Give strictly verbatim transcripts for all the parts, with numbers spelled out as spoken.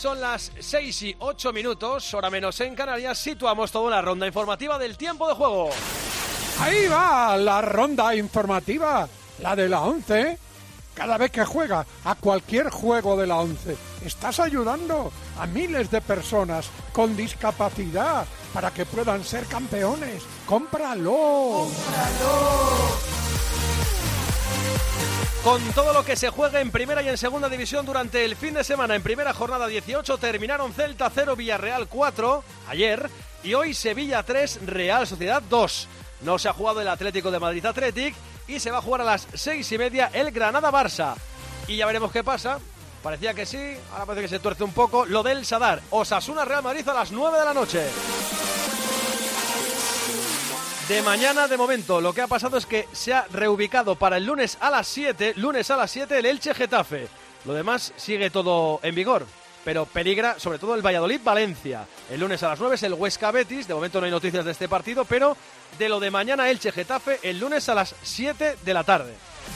Son las seis y ocho minutos, hora menos en Canarias. Situamos toda la ronda informativa del tiempo de juego. Ahí va la ronda informativa, la de la once. Cada vez que juega a cualquier juego de la once, estás ayudando a miles de personas con discapacidad para que puedan ser campeones. ¡Cómpralo! ¡Cómpralo! Con todo lo que se juega en primera y en segunda división durante el fin de semana, en primera jornada dieciocho terminaron Celta cero, Villarreal cuatro ayer y hoy Sevilla tres, Real Sociedad dos. No se ha jugado el Atlético de Madrid Athletic y se va a jugar a las seis y media el Granada-Barça. Y ya veremos qué pasa. Parecía que sí, ahora parece que se tuerce un poco. Lo del Sadar, Osasuna-Real Madrid a las nueve de la noche. De mañana, de momento, lo que ha pasado es que se ha reubicado para el lunes a las siete, lunes a las siete, el Elche-Getafe. Lo demás sigue todo en vigor, pero peligra sobre todo el Valladolid-Valencia. El lunes a las nueve es el Huesca-Betis, de momento no hay noticias de este partido, pero de lo de mañana Elche-Getafe, el lunes a las siete de la tarde.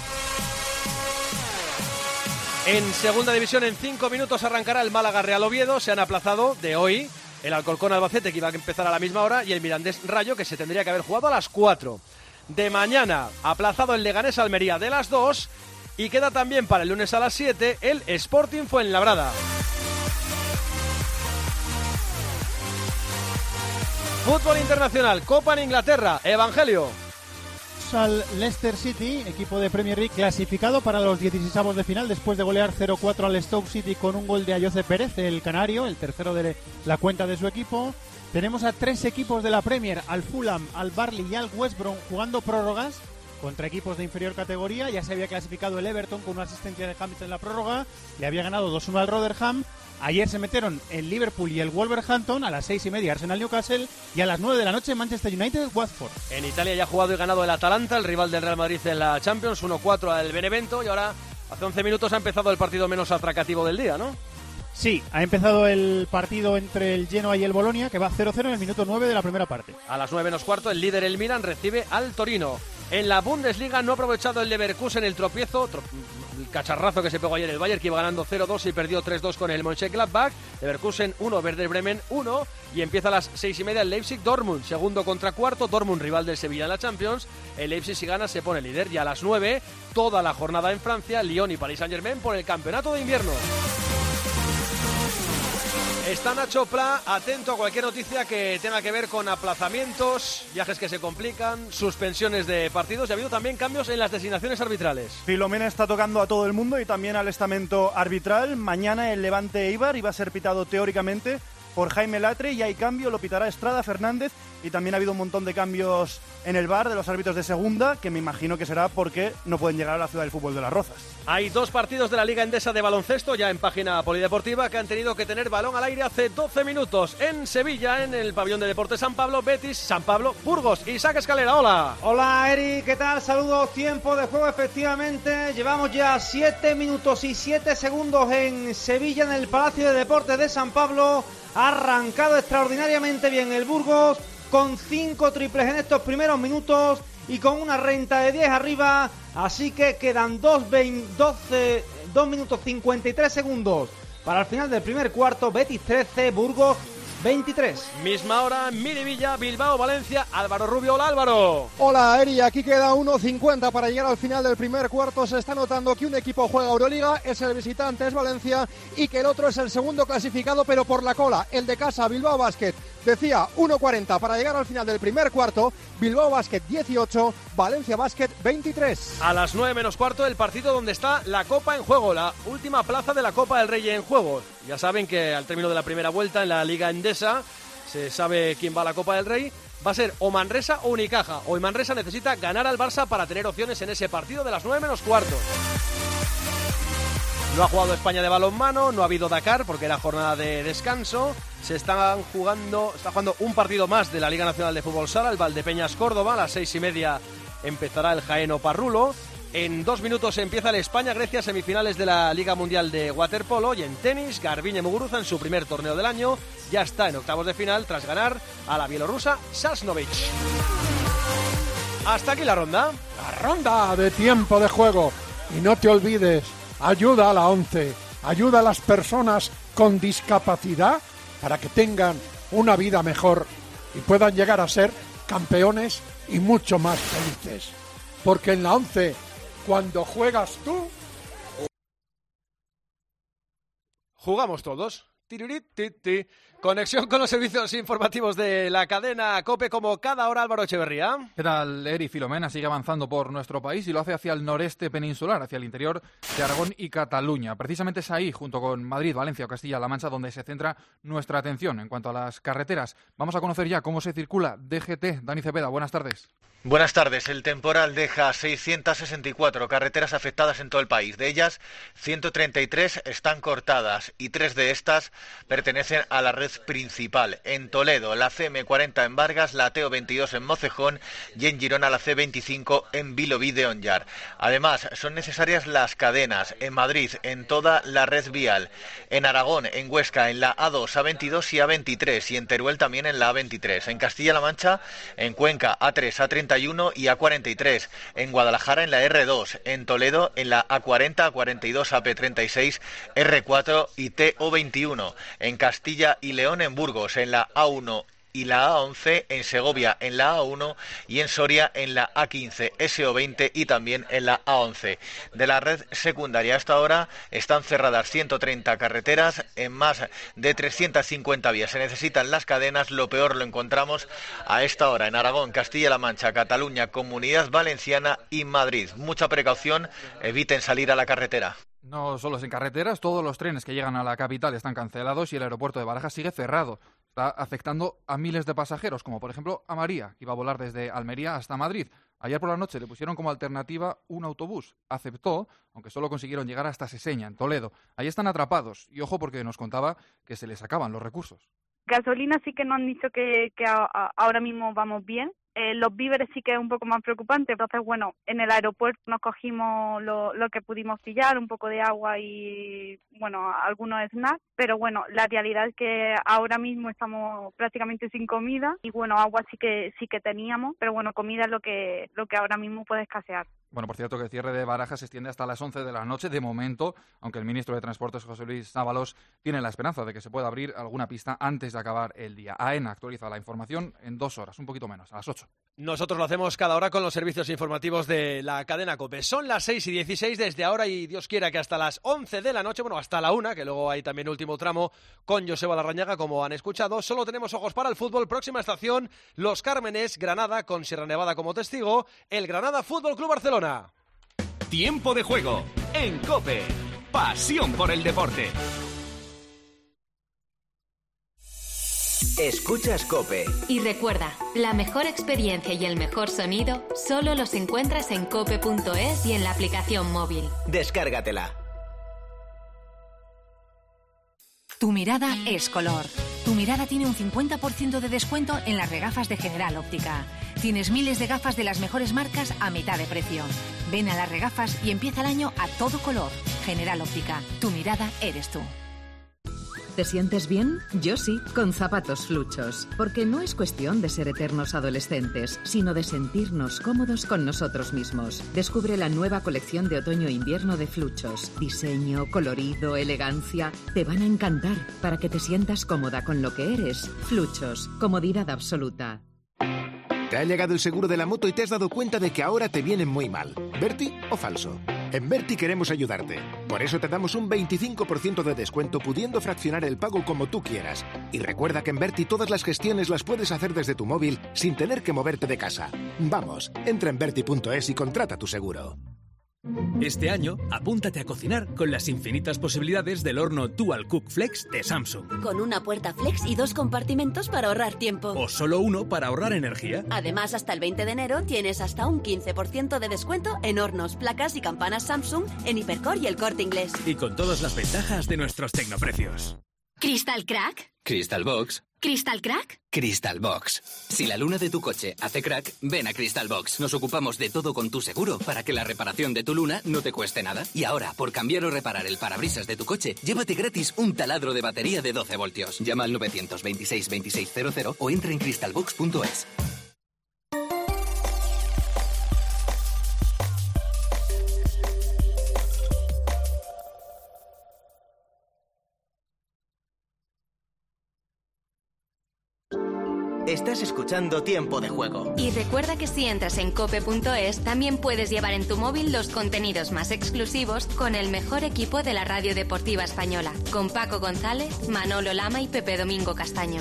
En segunda división, en cinco minutos arrancará el Málaga-Real Oviedo, se han aplazado de hoy el Alcorcón-Albacete, que iba a empezar a la misma hora, y el Mirandés-Rayo, que se tendría que haber jugado a las cuatro. De mañana, aplazado el Leganés-Almería de las dos, y queda también para el lunes a las siete el Sporting Fuenlabrada. Fútbol internacional, Copa en Inglaterra, Evangelio. Al Leicester City, equipo de Premier League clasificado para los dieciseisavos de final después de golear cero cuatro al Stoke City con un gol de Ayoce Pérez, el canario, el tercero de la cuenta de su equipo. Tenemos a tres equipos de la Premier, al Fulham, al Burnley y al West Brom, jugando prórrogas contra equipos de inferior categoría. Ya se había clasificado el Everton con una asistencia de Hamilton en la prórroga, le había ganado dos uno al Rotherham. Ayer se metieron el Liverpool y el Wolverhampton, a las seis y media Arsenal Newcastle y a las nueve de la noche Manchester United Watford. En Italia ya ha jugado y ganado el Atalanta, el rival del Real Madrid en la Champions, uno cuatro al Benevento, y ahora hace once minutos ha empezado el partido menos atractivo del día, ¿no? Sí, ha empezado el partido entre el Genoa y el Bolonia, que va cero cero en el minuto nueve de la primera parte. A las nueve menos cuarto el líder, el Milan, recibe al Torino. En la Bundesliga no ha aprovechado el Leverkusen el tropiezo, tro- el cacharrazo que se pegó ayer el Bayern, que iba ganando cero dos y perdió tres dos con el Mönchengladbach. Leverkusen uno, Werder Bremen uno, y empieza a las seis y media el Leipzig-Dortmund, segundo contra cuarto, Dortmund rival del Sevilla en la Champions. El Leipzig, si gana, se pone líder, y a las nueve toda la jornada en Francia, Lyon y Paris Saint-Germain por el campeonato de invierno. Está Nacho Pla, atento a cualquier noticia que tenga que ver con aplazamientos, viajes que se complican, suspensiones de partidos, y ha habido también cambios en las designaciones arbitrales. Filomena está tocando a todo el mundo y también al estamento arbitral. Mañana el Levante Eibar iba a ser pitado teóricamente por Jaime Latre, y hay cambio, lo pitará Estrada Fernández, y también ha habido un montón de cambios en el V A R de los árbitros de segunda, que me imagino que será porque no pueden llegar a la ciudad del fútbol de Las Rozas. Hay dos partidos de la Liga Endesa de baloncesto ya en página polideportiva que han tenido que tener balón al aire hace doce minutos. En Sevilla, en el pabellón de Deportes San Pablo, Betis, San Pablo, Burgos. Isaac Escalera, hola. Hola Eri, ¿qué tal? Saludos, tiempo de juego, efectivamente. Llevamos ya siete minutos y siete segundos en Sevilla, en el Palacio de Deportes de San Pablo. Ha arrancado extraordinariamente bien el Burgos, con cinco triples en estos primeros minutos y con una renta de diez arriba, así que quedan dos minutos cincuenta y tres segundos para el final del primer cuarto. Betis trece, Burgos veintitrés. Misma hora, Miribilla, Bilbao, Valencia. Álvaro Rubio, hola Álvaro. Hola Eri, aquí queda uno cincuenta para llegar al final del primer cuarto. Se está notando que un equipo juega Euroliga, es el visitante, es Valencia, y que el otro es el segundo clasificado, pero por la cola, el de casa, Bilbao Basket. Decía uno cuarenta para llegar al final del primer cuarto. Bilbao Basket dieciocho, Valencia Basket veintitrés. A las nueve menos cuarto el partido donde está la Copa en juego, la última plaza de la Copa del Rey en juego. Ya saben que al término de la primera vuelta en la Liga Endesa se sabe quién va a la Copa del Rey. Va a ser o Manresa o Unicaja. Hoy Manresa necesita ganar al Barça para tener opciones en ese partido de las nueve menos cuarto. No ha jugado España de balonmano, no ha habido Dakar porque era jornada de descanso. Se están jugando, está jugando un partido más de la Liga Nacional de Fútbol Sala, el Valdepeñas Córdoba. A las seis y media empezará el Jaén Parrulo. En dos minutos empieza el España-Grecia, semifinales de la Liga Mundial de Waterpolo. Y en tenis, Garbiñe Muguruza en su primer torneo del año ya está en octavos de final tras ganar a la bielorrusa Sasnovich. Hasta aquí la ronda. La ronda de tiempo de juego. Y no te olvides, ayuda a la once, ayuda a las personas con discapacidad para que tengan una vida mejor y puedan llegar a ser campeones y mucho más felices. Porque en la once, cuando juegas tú, jugamos todos. Tirirititi. Conexión con los servicios informativos de la cadena COPE, como cada hora. Álvaro Echeverría. ¿Qué tal, Eri? Filomena sigue avanzando por nuestro país y lo hace hacia el noreste peninsular, hacia el interior de Aragón y Cataluña. Precisamente es ahí, junto con Madrid, Valencia o Castilla-La Mancha, donde se centra nuestra atención. En cuanto a las carreteras, vamos a conocer ya cómo se circula D G T. Dani Cepeda, buenas tardes. Buenas tardes. El temporal deja seiscientas sesenta y cuatro carreteras afectadas en todo el país. De ellas, ciento treinta y tres están cortadas y tres de estas pertenecen a la red principal. En Toledo, la C M cuarenta en Vargas, la T O veintidós en Mocejón y en Girona la C veinticinco en Vilobí de Onllar. Además, son necesarias las cadenas en Madrid, en toda la red vial. En Aragón, en Huesca, en la A dos, A veintidós y A veintitrés y en Teruel también en la A veintitrés. En Castilla-La Mancha, en Cuenca, A tres, A treinta y uno y A cuarenta y tres. En Guadalajara, en la R dos. En Toledo, en la A cuarenta, A cuarenta y dos, A P treinta y seis, R cuatro y T O veintiuno. En Castilla y León, en Burgos, en la A uno y la A once, en Segovia en la A uno y en Soria en la A quince, S O veinte y también en la A once. De la red secundaria hasta ahora están cerradas ciento treinta carreteras en más de trescientas cincuenta vías. Se necesitan las cadenas, lo peor lo encontramos a esta hora en Aragón, Castilla-La Mancha, Cataluña, Comunidad Valenciana y Madrid. Mucha precaución, eviten salir a la carretera. No solo es en carreteras, todos los trenes que llegan a la capital están cancelados y el aeropuerto de Barajas sigue cerrado. Está afectando a miles de pasajeros, como por ejemplo a María, que iba a volar desde Almería hasta Madrid. Ayer por la noche le pusieron como alternativa un autobús. Aceptó, aunque solo consiguieron llegar hasta Seseña, en Toledo. Ahí están atrapados. Y ojo, porque nos contaba que se les acaban los recursos. Gasolina sí que nos han dicho que, que a, a, ahora mismo vamos bien. Eh, los víveres sí que es un poco más preocupante. Entonces, bueno, en el aeropuerto nos cogimos lo, lo que pudimos pillar, un poco de agua y, bueno, algunos snacks. Pero, bueno, la realidad es que ahora mismo estamos prácticamente sin comida y, bueno, agua sí que sí que teníamos. Pero, bueno, comida es lo que, lo que ahora mismo puede escasear. Bueno, por cierto, que el cierre de Barajas se extiende hasta las once de la noche de momento, aunque el ministro de Transportes, José Luis Ábalos, tiene la esperanza de que se pueda abrir alguna pista antes de acabar el día. AENA actualiza la información en dos horas, un poquito menos, a las ocho. Nosotros lo hacemos cada hora con los servicios informativos de la cadena COPE. Son las seis y dieciséis desde ahora y Dios quiera que hasta las once de la noche, bueno, hasta la una, que luego hay también último tramo con Joseba Larrañaga, como han escuchado. Solo tenemos ojos para el fútbol. Próxima estación, Los Cármenes, Granada, con Sierra Nevada como testigo, el Granada Fútbol Club Barcelona. Tiempo de juego en COPE. Pasión por el deporte. Escuchas COPE. Y recuerda, la mejor experiencia y el mejor sonido solo los encuentras en cope punto es y en la aplicación móvil. Descárgatela. Tu mirada es color. Tu mirada tiene un cincuenta por ciento de descuento en las regafas de General Óptica. Tienes miles de gafas de las mejores marcas a mitad de precio. Ven a las regafas y empieza el año a todo color. General Óptica, tu mirada eres tú. ¿Te sientes bien? Yo sí, con zapatos Fluchos. Porque no es cuestión de ser eternos adolescentes, sino de sentirnos cómodos con nosotros mismos. Descubre la nueva colección de otoño-invierno de Fluchos. Diseño, colorido, elegancia. Te van a encantar para que te sientas cómoda con lo que eres. Fluchos, comodidad absoluta. Te ha llegado el seguro de la moto y te has dado cuenta de que ahora te vienen muy mal. ¿Berti o falso? En Berti queremos ayudarte. Por eso te damos un veinticinco por ciento de descuento pudiendo fraccionar el pago como tú quieras. Y recuerda que en Berti todas las gestiones las puedes hacer desde tu móvil sin tener que moverte de casa. Vamos, entra en berti punto es y contrata tu seguro. Este año, apúntate a cocinar con las infinitas posibilidades del horno Dual Cook Flex de Samsung. Con una puerta flex y dos compartimentos para ahorrar tiempo. O solo uno para ahorrar energía. Además, hasta el veinte de enero tienes hasta un quince por ciento de descuento en hornos, placas y campanas Samsung en Hipercore y El Corte Inglés. Y con todas las ventajas de nuestros tecnoprecios. ¿Crystal Crack? Crystal Box. ¿Crystal Crack? Crystal Box. Si la luna de tu coche hace crack, ven a Crystal Box. Nos ocupamos de todo con tu seguro para que la reparación de tu luna no te cueste nada. Y ahora, por cambiar o reparar el parabrisas de tu coche, llévate gratis un taladro de batería de doce voltios. Llama al nueve dos seis, veintiséis cero cero o entra en crystal box punto es. Estás escuchando Tiempo de Juego. Y recuerda que si entras en cope punto es, también puedes llevar en tu móvil los contenidos más exclusivos con el mejor equipo de la radio deportiva española, con Paco González, Manolo Lama y Pepe Domingo Castaño.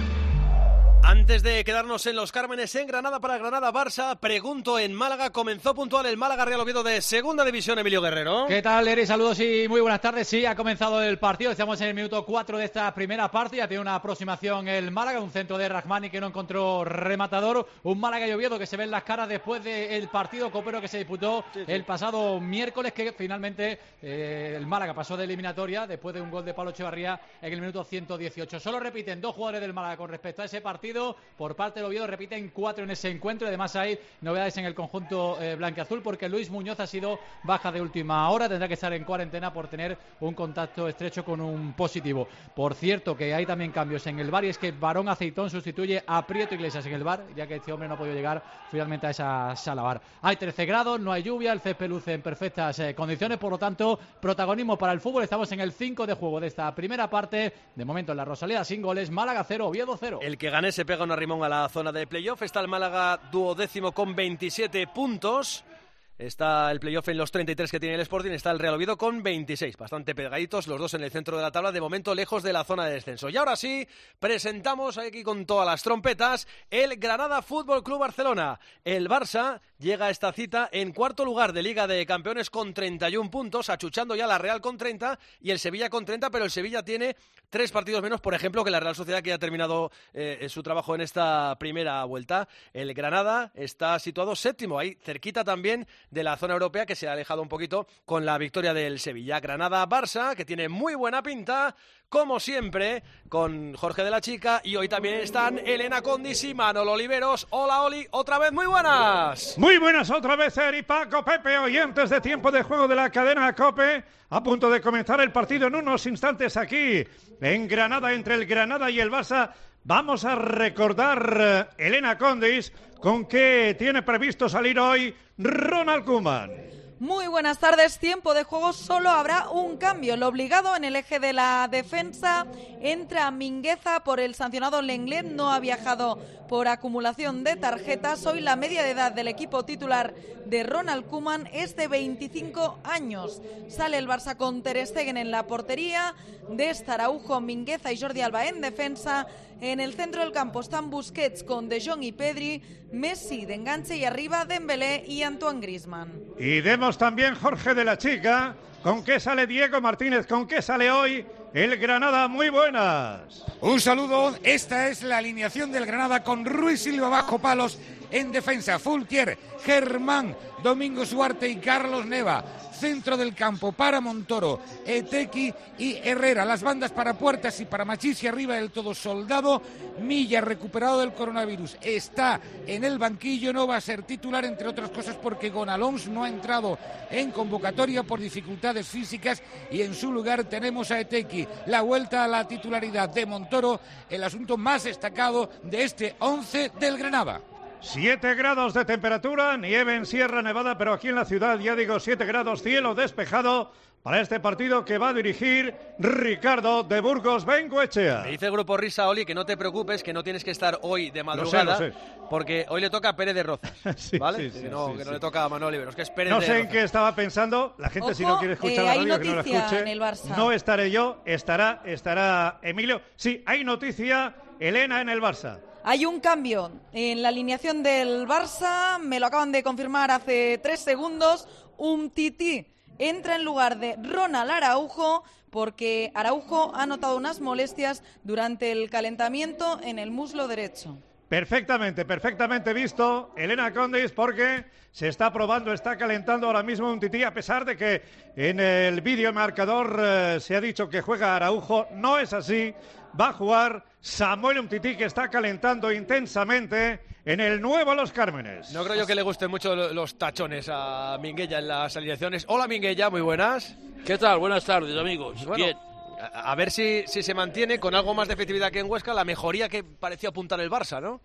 Antes de quedarnos en Los Cármenes, en Granada para Granada-Barça, pregunto en Málaga, comenzó puntual el Málaga-Real Oviedo de Segunda División, Emilio Guerrero. ¿Qué tal, Eri? Saludos y muy buenas tardes. Sí, ha comenzado el partido, estamos en el minuto cuatro de esta primera parte, ya tiene una aproximación el Málaga, un centro de Rahmani que no encontró rematador, un Málaga y Oviedo que se ven las caras después del partido copero que se disputó sí, sí. el pasado miércoles, que finalmente eh, el Málaga pasó de eliminatoria después de un gol de Pablo Echevarría en el minuto ciento dieciocho. Solo repiten dos jugadores del Málaga con respecto a ese partido. Por parte del Oviedo repiten cuatro en ese encuentro y además hay novedades en el conjunto eh, blanquiazul porque Luis Muñoz ha sido baja de última hora, tendrá que estar en cuarentena por tener un contacto estrecho con un positivo. Por cierto que hay también cambios en el V A R y es que Barón Aceitón sustituye a Prieto Iglesias en el V A R, ya que este hombre no ha podido llegar finalmente a esa sala V A R. Hay trece grados, no hay lluvia, el césped luce en perfectas eh, condiciones, por lo tanto protagonismo para el fútbol. Estamos en el cinco de juego de esta primera parte, de momento en la Rosaleda sin goles, Málaga cero, Oviedo cero. El que gane se pega una rimón a la zona de playoff. Está el Málaga duodécimo con veintisiete puntos. Está el playoff en los treinta y tres que tiene el Sporting. Está el Real Oviedo con veintiséis. Bastante pegaditos, los dos en el centro de la tabla. De momento lejos de la zona de descenso. Y ahora sí, presentamos aquí con todas las trompetas el Granada Fútbol Club Barcelona. El Barça llega a esta cita en cuarto lugar de Liga de Campeones con treinta y un puntos, achuchando ya la Real con treinta y el Sevilla con treinta, pero el Sevilla tiene tres partidos menos, por ejemplo, que la Real Sociedad, que ya ha terminado eh, su trabajo en esta primera vuelta. El Granada está situado séptimo, ahí cerquita también de la zona europea, que se ha alejado un poquito con la victoria del Sevilla. Granada-Barça, que tiene muy buena pinta, como siempre, con Jorge de la Chica, y hoy también están Elena Condis y Manolo Oliveros. Hola, Oli, otra vez muy buenas. Muy buenas otra vez, Eri, Paco, Pepe, oyentes de Tiempo de Juego de la cadena COPE. A punto de comenzar el partido en unos instantes aquí, en Granada, entre el Granada y el Barça. Vamos a recordar, uh, Elena Condis, con qué tiene previsto salir hoy Ronald Koeman. Muy buenas tardes. Tiempo de juego, solo habrá un cambio. Lo obligado en el eje de la defensa entra Mingueza por el sancionado Lenglet. No ha viajado por acumulación de tarjetas. Hoy la media de edad del equipo titular de Ronald Koeman es de veinticinco años. Sale el Barça con Ter Stegen en la portería, Dest, Araujo, Mingueza y Jordi Alba en defensa. En el centro del campo están Busquets con De Jong y Pedri, Messi de enganche y arriba Dembélé y Antoine Griezmann. Y demos también, Jorge de la Chica, con qué sale Diego Martínez, con qué sale hoy el Granada. Muy buenas. Un saludo, esta es la alineación del Granada con Ruiz Silva bajo palos en defensa, Fulquier, Germán, Domingo Suarte y Carlos Neva. Centro del campo para Montoro, Etequi y Herrera. Las bandas para Puertas y para Machís, y arriba del todo soldado. Milla, recuperado del coronavirus, está en el banquillo, no va a ser titular, entre otras cosas porque Gonalons no ha entrado en convocatoria por dificultades físicas, y en su lugar tenemos a Etequi. La vuelta a la titularidad de Montoro, el asunto más destacado de este once del Granada. siete grados de temperatura, nieve en Sierra Nevada, pero aquí en la ciudad, ya digo, siete grados, cielo despejado para este partido que va a dirigir Ricardo de Burgos Bengoechea. Me dice el Grupo Risa, Oli, que no te preocupes, que no tienes que estar hoy de madrugada, lo sé, lo sé. Porque hoy le toca a Pérez de Rozas, sí, ¿vale? Sí, sí, que no, sí, que sí. no le toca a Manuel Oliveros, que es Pérez no de sé Rozas. en qué estaba pensando, la gente. Ojo, si no quiere escuchar eh, la radio, que no la escuche. escuche. En el Barça. No estaré yo, estará, estará Emilio. Sí, hay noticia, Elena, en el Barça. Hay un cambio en la alineación del Barça, me lo acaban de confirmar hace tres segundos. Umtiti entra en lugar de Ronald Araujo, porque Araujo ha notado unas molestias durante el calentamiento en el muslo derecho. Perfectamente, perfectamente visto, Elena Condis, porque se está probando, está calentando ahora mismo Umtiti, a pesar de que en el vídeo marcador eh, se ha dicho que juega Araujo. No es así, va a jugar Samuel Umtiti, que está calentando intensamente en el nuevo Los Cármenes. No creo yo que le gusten mucho los tachones a Minguella en las alineaciones. Hola, Minguella, muy buenas. ¿Qué tal? Buenas tardes, amigos. Bueno, bien. A, a ver si, si se mantiene con algo más de efectividad que en Huesca la mejoría que parecía apuntar el Barça, ¿no?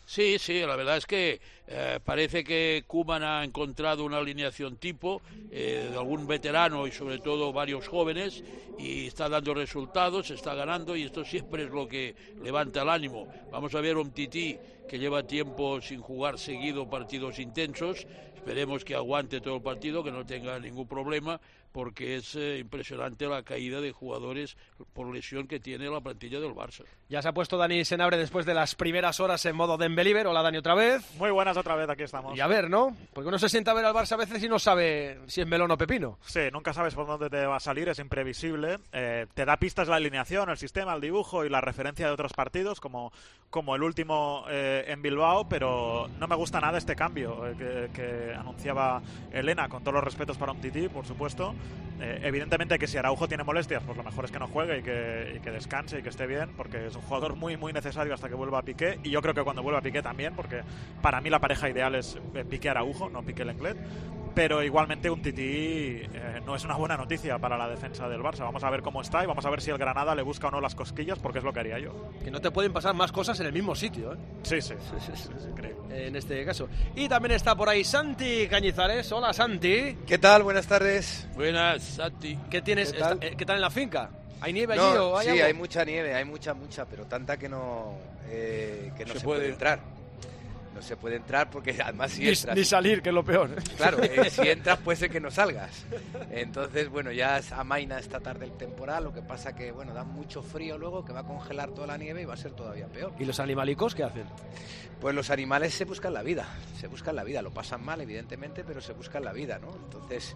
Sí, sí, la verdad es que eh, parece que Koeman ha encontrado una alineación tipo eh, de algún veterano y sobre todo varios jóvenes, y está dando resultados, está ganando, y esto siempre es lo que levanta el ánimo. Vamos a ver un Tití que lleva tiempo sin jugar seguido partidos intensos. Esperemos que aguante todo el partido, que no tenga ningún problema, porque es eh, impresionante la caída de jugadores por lesión que tiene la plantilla del Barça. Ya se ha puesto Dani Senabre después de las primeras horas en modo Dembélé. Hola, Dani, otra vez. Muy buenas, otra vez, aquí estamos. Y a ver, ¿no? Porque uno se sienta a ver al Barça a veces y no sabe si es melón o pepino. Sí, nunca sabes por dónde te va a salir, es imprevisible. Eh, te da pistas la alineación, el sistema, el dibujo y la referencia de otros partidos, como, como el último eh, en Bilbao, pero no me gusta nada este cambio eh, que, que anunciaba Elena, con todos los respetos para Umtiti, por supuesto. Eh, evidentemente que si Araujo tiene molestias, pues lo mejor es que no juegue y que, y que descanse y que esté bien, porque es un jugador muy muy necesario hasta que vuelva Piqué, y yo creo que cuando vuelva Piqué también, porque para mí la pareja ideal es Piqué-Araujo, no Piqué-Lenglet. Pero igualmente un Tití eh, no es una buena noticia para la defensa del Barça. Vamos a ver cómo está y vamos a ver si el Granada le busca o no las cosquillas, porque es lo que haría yo. Que no te pueden pasar más cosas en el mismo sitio, ¿eh? Sí, sí, sí, sí, sí, sí, creo. En este caso. Y también está por ahí Santi Cañizares. Hola, Santi. ¿Qué tal? Buenas tardes. Buenas, Santi. ¿Qué tienes? ¿Qué tal? Está, ¿qué tal en la finca? ¿Hay nieve no, allí o hay Sí, algo? hay mucha nieve, hay mucha, mucha, pero tanta que no, eh, que no se, se puede. puede entrar. No se puede entrar porque además si ni, entras... Ni salir, que es lo peor. Claro, eh, si entras puede ser que no salgas. Entonces, bueno, ya amaina esta tarde el temporal, lo que pasa que, bueno, da mucho frío luego, que va a congelar toda la nieve y va a ser todavía peor. ¿Y los animalicos qué hacen? Pues los animales se buscan la vida, se buscan la vida, lo pasan mal evidentemente, pero se buscan la vida, ¿no? Entonces,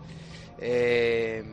eh,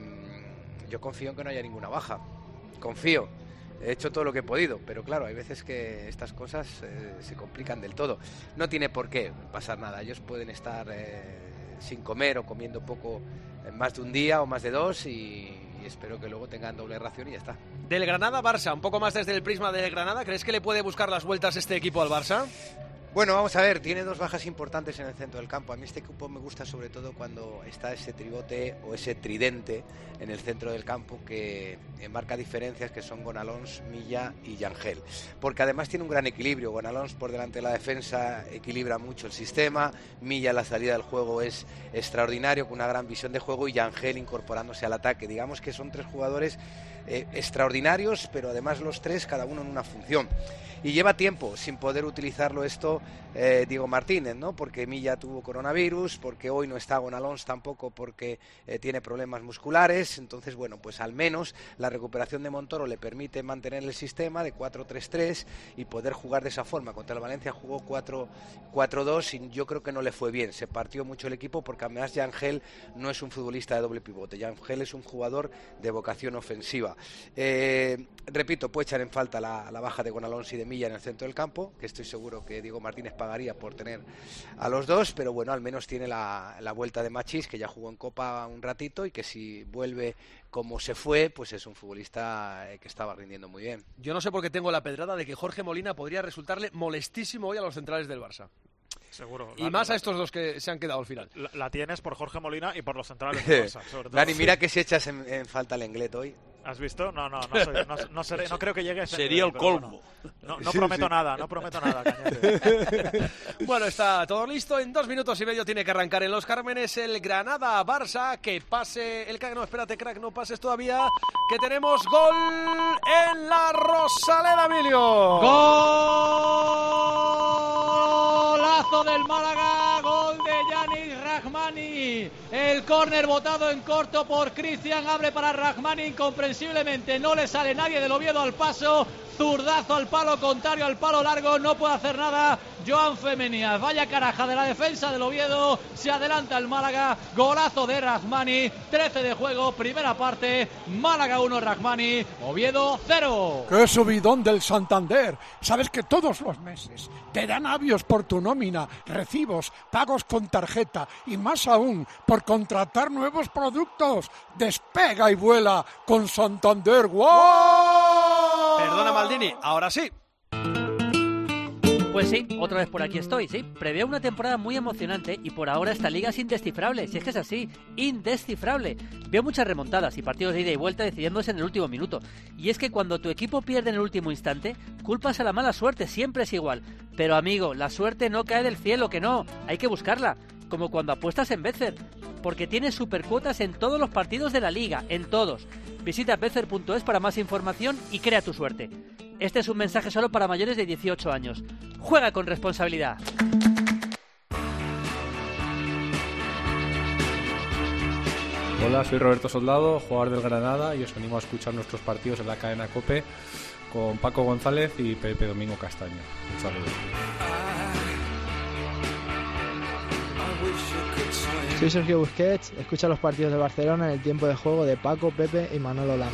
yo confío en que no haya ninguna baja, confío. He hecho todo lo que he podido, pero claro, hay veces que estas cosas eh, se complican del todo. No tiene por qué pasar nada. Ellos pueden estar eh, sin comer o comiendo poco eh, más de un día o más de dos y, y espero que luego tengan doble ración y ya está. Del Granada-Barça, un poco más desde el prisma del Granada, ¿crees que le puede buscar las vueltas este equipo al Barça? Bueno, vamos a ver, tiene dos bajas importantes en el centro del campo. A mí este equipo me gusta sobre todo cuando está ese tribote o ese tridente en el centro del campo que marca diferencias, que son Gonalons, Milla y Yangel. Porque además tiene un gran equilibrio. Gonalons por delante de la defensa equilibra mucho el sistema. Milla en la salida del juego es extraordinario, con una gran visión de juego, y Yangel incorporándose al ataque. Digamos que son tres jugadores eh, extraordinarios, pero además los tres, cada uno en una función. Y lleva tiempo sin poder utilizarlo esto eh, Diego Martínez, ¿no? Porque Milla tuvo coronavirus, porque hoy no está Gonalons tampoco porque eh, tiene problemas musculares. Entonces, bueno, pues al menos la recuperación de Montoro le permite mantener el sistema de cuatro tres tres y poder jugar de esa forma. Contra el Valencia jugó cuatro cuatro dos y yo creo que no le fue bien. Se partió mucho el equipo porque además Yangel no es un futbolista de doble pivote. Yangel es un jugador de vocación ofensiva. Eh, repito, puede echar en falta la, la baja de Gonalons y de Milla en el centro del campo, que estoy seguro que Diego Martínez pagaría por tener a los dos, pero bueno, al menos tiene la, la vuelta de Machís, que ya jugó en Copa un ratito y que si vuelve como se fue, pues es un futbolista que estaba rindiendo muy bien. Yo no sé por qué tengo la pedrada de que Jorge Molina podría resultarle molestísimo hoy a los centrales del Barça. Seguro. Y la, más la, a estos dos que se han quedado al final. La, la tienes por Jorge Molina y por los centrales del Barça, sobre todo. Dani, mira que si echas en, en falta el Lenglet hoy. ¿Has visto? No, no, no, soy, no, no, seré, no creo que llegue a ese Sería nivel, el colmo. Bueno, no, no prometo sí, sí. nada, no prometo nada, Cañete. Bueno, está todo listo. En dos minutos y medio tiene que arrancar en Los Cármenes el Granada-Barça. Que pase el crack. No, espérate, crack, no pases todavía. Que tenemos gol en la Rosaleda, Emilio. Golazo del Málaga, gol de Yanis Rahmani. El córner botado en corto por Cristian, abre para Rahmani, incomprensiblemente no le sale nadie del Oviedo al paso. Zurdazo al palo contrario, al palo largo, no puede hacer nada Joan Femenías. Vaya caraja de la defensa del Oviedo, se adelanta el Málaga, golazo de Rahmani, trece de juego, primera parte, Málaga uno, Rahmani, Oviedo cero. ¡Qué subidón del Santander! Sabes que todos los meses te dan avios por tu nómina, recibos, pagos con tarjeta y más aún por contratar nuevos productos. Despega y vuela con Santander. ¡Wow! Perdona, Maldini, ahora sí. Pues sí, otra vez por aquí estoy, sí. Preveo una temporada muy emocionante y por ahora esta liga es indescifrable, si es que es así, indescifrable. Veo muchas remontadas y partidos de ida y vuelta decidiéndose en el último minuto. Y es que cuando tu equipo pierde en el último instante, culpas a la mala suerte, siempre es igual. Pero amigo, la suerte no cae del cielo, que no, hay que buscarla. Como cuando apuestas en Betfair, porque tienes supercuotas en todos los partidos de la liga, en todos. Visita betfair punto es para más información y crea tu suerte. Este es un mensaje solo para mayores de dieciocho años. Juega con responsabilidad. Hola, soy Roberto Soldado, jugador del Granada, y os animo a escuchar nuestros partidos en la cadena COPE con Paco González y Pepe Domingo Castaño. Un saludo. Soy Sergio Busquets, escucha los partidos de Barcelona en el tiempo de juego de Paco, Pepe y Manolo Lama.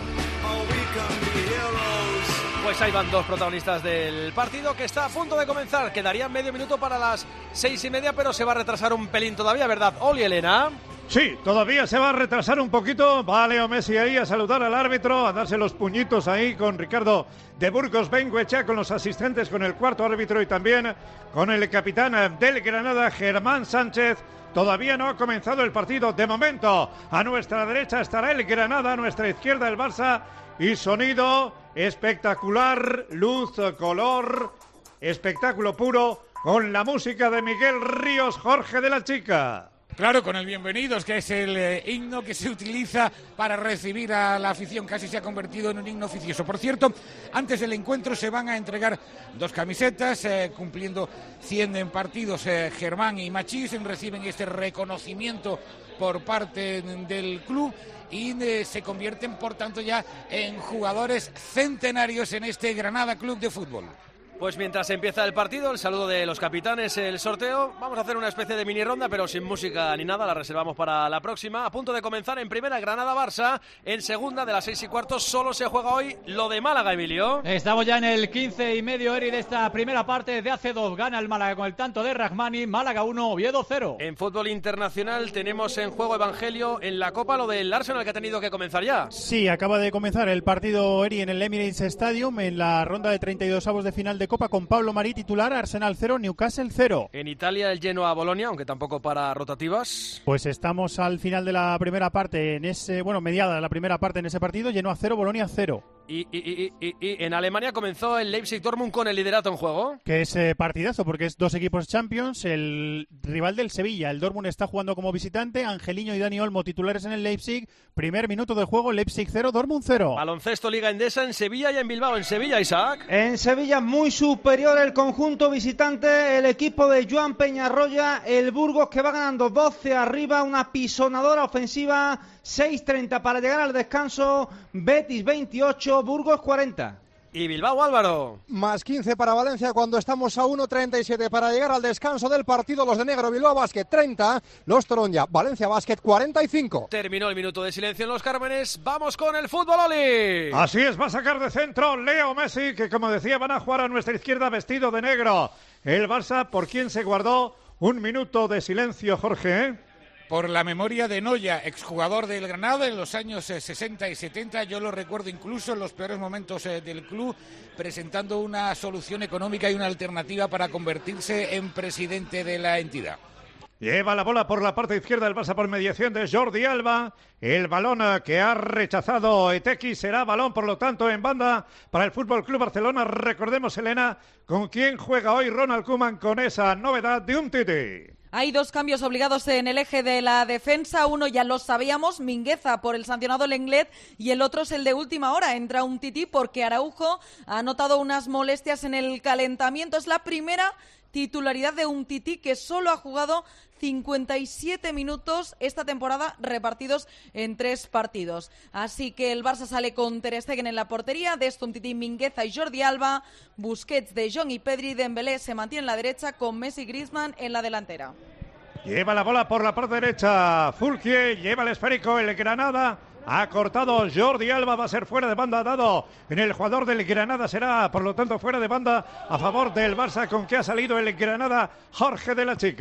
Pues ahí van dos protagonistas del partido que está a punto de comenzar. Quedaría medio minuto para las seis y media, pero se va a retrasar un pelín todavía, ¿verdad, Oli, Elena? Sí, todavía se va a retrasar un poquito. Va Leo Messi ahí a saludar al árbitro, a darse los puñitos ahí con Ricardo de Burgos Bengoechea, con los asistentes, con el cuarto árbitro y también con el capitán del Granada, Germán Sánchez. Todavía no ha comenzado el partido. De momento, a nuestra derecha estará el Granada, a nuestra izquierda el Barça. Y sonido espectacular, luz, color, espectáculo puro, con la música de Miguel Ríos, Jorge de la Chica. Claro, con el Bienvenidos, que es el eh, himno que se utiliza para recibir a la afición. Casi se ha convertido en un himno oficioso. Por cierto, antes del encuentro se van a entregar dos camisetas, eh, cumpliendo cien en partidos. Eh, Germán y Machís reciben este reconocimiento por parte del club y eh, se convierten, por tanto, ya en jugadores centenarios en este Granada Club de Fútbol. Pues mientras empieza el partido, el saludo de los capitanes, el sorteo, vamos a hacer una especie de mini ronda, pero sin música ni nada, la reservamos para la próxima. A punto de comenzar en primera Granada-Barça, en segunda de las seis y cuarto solo se juega hoy lo de Málaga, Emilio. Estamos ya en el quince y medio, Eri, de esta primera parte. De hace dos gana el Málaga con el tanto de Rahmani. Málaga uno, Oviedo cero. En fútbol internacional tenemos en juego, Evangelio, en la Copa, lo del Arsenal, que ha tenido que comenzar ya. Sí, acaba de comenzar el partido, Eri, en el Emirates Stadium, en la ronda de treinta y dos avos de final de Copa, con Pablo Marí titular. Arsenal cero, Newcastle cero. En Italia el Genoa-Bolonia, aunque tampoco para rotativas. Pues estamos al final de la primera parte, en ese, bueno, mediada de la primera parte en ese partido. Genoa cero, Bolonia cero. Y, y, y, y, y en Alemania comenzó el Leipzig-Dortmund con el liderato en juego. Que es eh, partidazo, porque es dos equipos Champions, el rival del Sevilla. El Dortmund está jugando como visitante, Angeliño y Dani Olmo titulares en el Leipzig. Primer minuto de juego, Leipzig cero, Dortmund cero. Baloncesto Liga Endesa en Sevilla y en Bilbao. En Sevilla, Isaac. En Sevilla muy superior el conjunto visitante, el equipo de Joan Peñarroya, el Burgos, que va ganando doce arriba, una pisonadora ofensiva. Seis treinta para llegar al descanso. Betis veintiocho, Burgos cuarenta. Y Bilbao, Álvaro. Más quince para Valencia cuando estamos a uno treinta y siete para llegar al descanso del partido. Los de negro, Bilbao Basket treinta, los Toronja, Valencia Basket cuarenta y cinco. Terminó el minuto de silencio en los Cármenes. Vamos con el fútbol, Oli. Así es, va a sacar de centro Leo Messi, que como decía van a jugar a nuestra izquierda vestido de negro. El Barça, por quien se guardó un minuto de silencio, Jorge, ¿eh? Por la memoria de Noya, exjugador del Granada en los años eh, sesenta y setenta. Yo lo recuerdo incluso en los peores momentos eh, del club, presentando una solución económica y una alternativa para convertirse en presidente de la entidad. Lleva la bola por la parte izquierda del Barça por mediación de Jordi Alba. El balón que ha rechazado Etequi será balón, por lo tanto, en banda para el Fútbol Club Barcelona. Recordemos, Elena, con quién juega hoy Ronald Koeman con esa novedad de un Titi. Hay dos cambios obligados en el eje de la defensa. Uno ya lo sabíamos, Mingueza por el sancionado Lenglet, y el otro es el de última hora. Entra un Titi porque Araujo ha notado unas molestias en el calentamiento. Es la primera titularidad de un Titi que solo ha jugado cincuenta y siete minutos esta temporada repartidos en tres partidos. Así que el Barça sale con Ter Stegen en la portería, de esto un Titi, Mingueza y Jordi Alba, Busquets, De Jong y Pedri. Dembélé se mantiene en la derecha con Messi y Griezmann en la delantera. Lleva la bola por la parte derecha Fulquier, lleva el esférico el Granada. Ha cortado Jordi Alba, va a ser fuera de banda, dado en el jugador del Granada, será por lo tanto fuera de banda a favor del Barça. ¿Con qué ha salido el Granada? Jorge de la Chica.